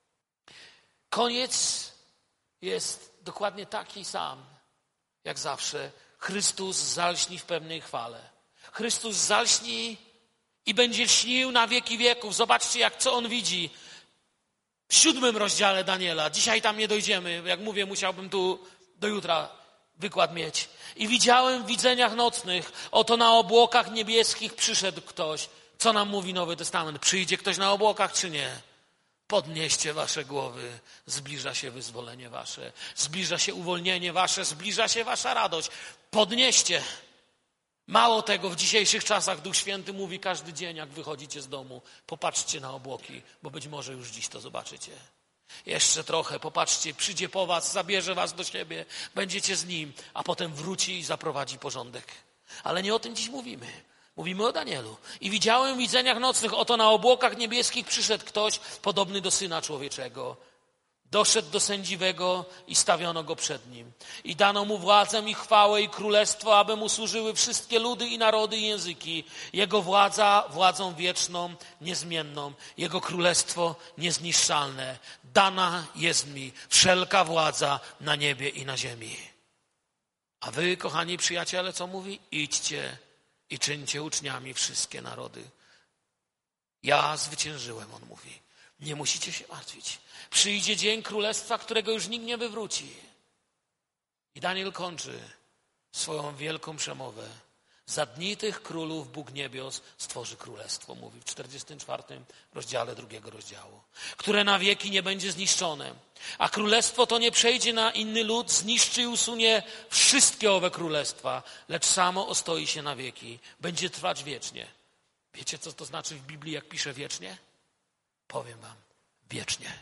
Speaker 2: Koniec jest dokładnie taki sam, jak zawsze. Chrystus zalśni w pewnej chwale. Chrystus zalśni i będzie śnił na wieki wieków. Zobaczcie, co on widzi. W 7 rozdziale Daniela. Dzisiaj tam nie dojdziemy. Jak mówię, musiałbym tu do jutra wykład mieć. I widziałem w widzeniach nocnych, oto na obłokach niebieskich przyszedł ktoś. Co nam mówi Nowy Testament? Przyjdzie ktoś na obłokach, czy nie? Podnieście wasze głowy, zbliża się wyzwolenie wasze, zbliża się uwolnienie wasze, zbliża się wasza radość. Podnieście. Mało tego, w dzisiejszych czasach Duch Święty mówi każdy dzień, jak wychodzicie z domu, popatrzcie na obłoki, bo być może już dziś to zobaczycie. Jeszcze trochę, popatrzcie, przyjdzie po was, zabierze was do siebie, będziecie z Nim, a potem wróci i zaprowadzi porządek. Ale nie o tym dziś mówimy. Mówimy o Danielu. I widziałem w widzeniach nocnych, oto na obłokach niebieskich przyszedł ktoś podobny do Syna Człowieczego. Doszedł do sędziwego i stawiono go przed nim. I dano mu władzę i chwałę i królestwo, aby mu służyły wszystkie ludy i narody i języki. Jego władza władzą wieczną, niezmienną. Jego królestwo niezniszczalne. Dana jest mi wszelka władza na niebie i na ziemi. A wy, kochani przyjaciele, co mówi? Idźcie i czyńcie uczniami wszystkie narody. Ja zwyciężyłem, on mówi. Nie musicie się martwić. Przyjdzie dzień królestwa, którego już nikt nie wywróci. I Daniel kończy swoją wielką przemowę. Za dni tych królów Bóg niebios stworzy królestwo, mówi w 44 rozdziale 2 rozdziału, które na wieki nie będzie zniszczone. A królestwo to nie przejdzie na inny lud, zniszczy i usunie wszystkie owe królestwa, lecz samo ostoi się na wieki, będzie trwać wiecznie. Wiecie, co to znaczy w Biblii, jak pisze wiecznie? Powiem wam, wiecznie.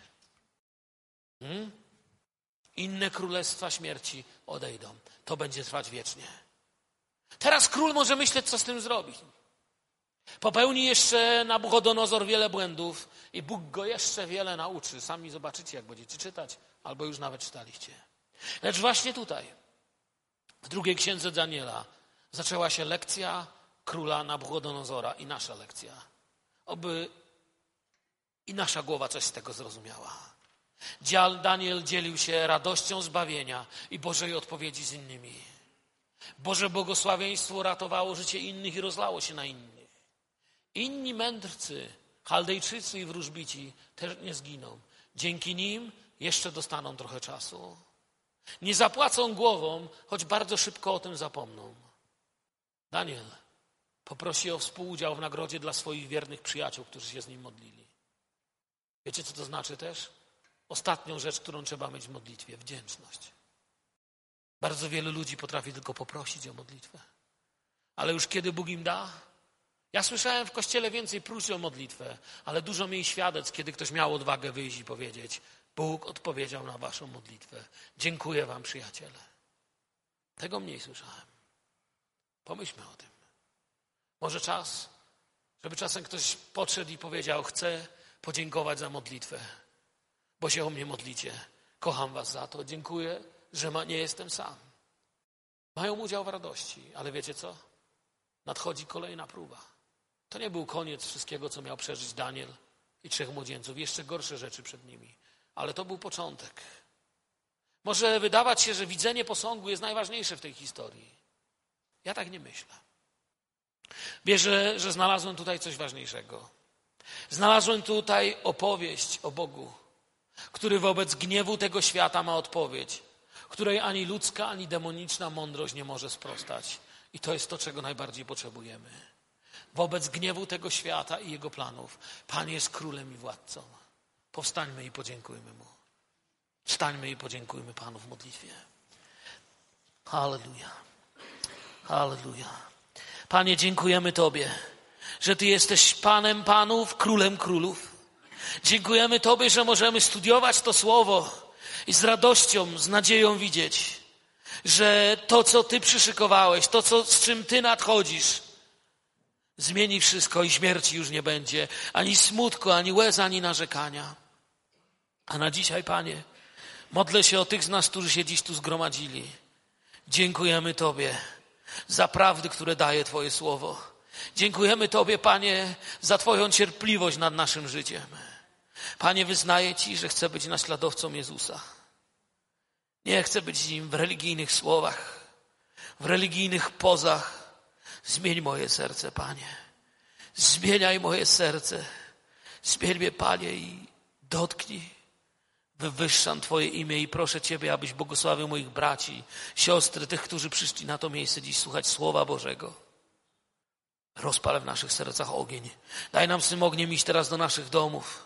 Speaker 2: Inne królestwa śmierci odejdą. To będzie trwać wiecznie. Teraz król może myśleć, co z tym zrobić. Popełni jeszcze Nabuchodonozor wiele błędów i Bóg go jeszcze wiele nauczy. Sami zobaczycie, jak będziecie czytać, albo już nawet czytaliście. Lecz właśnie tutaj, w drugiej księdze Daniela, zaczęła się lekcja króla Nabuchodonozora i nasza lekcja. Oby i nasza głowa coś z tego zrozumiała. Daniel dzielił się radością zbawienia i Bożej odpowiedzi z innymi. Boże błogosławieństwo uratowało życie innych i rozlało się na innych. Inni mędrcy, Chaldejczycy i wróżbici też nie zginą. Dzięki nim jeszcze dostaną trochę czasu. Nie zapłacą głową, choć bardzo szybko o tym zapomną. Daniel poprosi o współudział w nagrodzie dla swoich wiernych przyjaciół, którzy się z nim modlili. Wiecie, co to znaczy też? Ostatnią rzecz, którą trzeba mieć w modlitwie, wdzięczność. Bardzo wielu ludzi potrafi tylko poprosić o modlitwę. Ale już kiedy Bóg im da? Ja słyszałem w kościele więcej próśb o modlitwę, ale dużo mniej świadectw, kiedy ktoś miał odwagę wyjść i powiedzieć: Bóg odpowiedział na waszą modlitwę. Dziękuję wam, przyjaciele. Tego mniej słyszałem. Pomyślmy o tym. Może czas, żeby czasem ktoś podszedł i powiedział: chcę podziękować za modlitwę, bo się o mnie modlicie. Kocham was za to. Dziękuję, że nie jestem sam. Mają udział w radości, ale wiecie co? Nadchodzi kolejna próba. To nie był koniec wszystkiego, co miał przeżyć Daniel i 3 młodzieńców. Jeszcze gorsze rzeczy przed nimi. Ale to był początek. Może wydawać się, że widzenie posągu jest najważniejsze w tej historii. Ja tak nie myślę. Wierzę, że znalazłem tutaj coś ważniejszego. Znalazłem tutaj opowieść o Bogu, który wobec gniewu tego świata ma odpowiedź, której ani ludzka, ani demoniczna mądrość nie może sprostać. I to jest to, czego najbardziej potrzebujemy. Wobec gniewu tego świata i jego planów Pan jest królem i władcą. Powstańmy i podziękujmy Mu. Wstańmy i podziękujmy Panu w modlitwie. Halleluja. Halleluja. Panie, dziękujemy Tobie, że Ty jesteś Panem Panów, Królem Królów. Dziękujemy Tobie, że możemy studiować to Słowo i z radością, z nadzieją widzieć, że to, co Ty przyszykowałeś, to, z czym Ty nadchodzisz, zmieni wszystko i śmierci już nie będzie, ani smutku, ani łez, ani narzekania. A na dzisiaj, Panie, modlę się o tych z nas, którzy się dziś tu zgromadzili. Dziękujemy Tobie za prawdy, które daje Twoje Słowo. Dziękujemy Tobie, Panie, za Twoją cierpliwość nad naszym życiem. Panie, wyznaję Ci, że chcę być naśladowcą Jezusa. Nie chcę być Nim w religijnych słowach, w religijnych pozach. Zmień moje serce, Panie. Zmieniaj moje serce. Zmień mnie, Panie, i dotknij. Wywyższam Twoje imię i proszę Ciebie, abyś błogosławił moich braci, siostry, tych, którzy przyszli na to miejsce dziś słuchać Słowa Bożego. Rozpal w naszych sercach ogień. Daj nam z tym ogniem iść teraz do naszych domów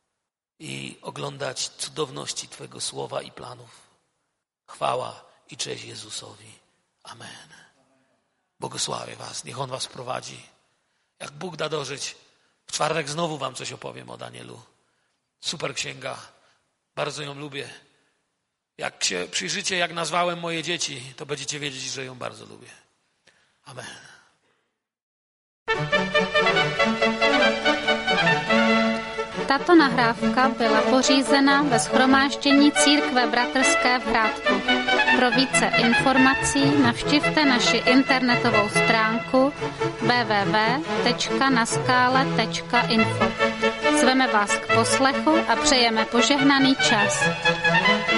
Speaker 2: i oglądać cudowności Twojego Słowa i planów. Chwała i cześć Jezusowi. Amen. Błogosławię was. Niech On was prowadzi. Jak Bóg da dożyć, w czwartek znowu wam coś opowiem o Danielu. Super księga. Bardzo ją lubię. Jak się przyjrzycie, jak nazwałem moje dzieci, to będziecie wiedzieć, że ją bardzo lubię. Amen.
Speaker 3: Tato nahrávka byla pořízena ve shromáždění Církve bratrské v Hrádku. Pro více informací navštivte naši internetovou stránku www.naskale.info. Zveme vás k poslechu a přejeme požehnaný čas.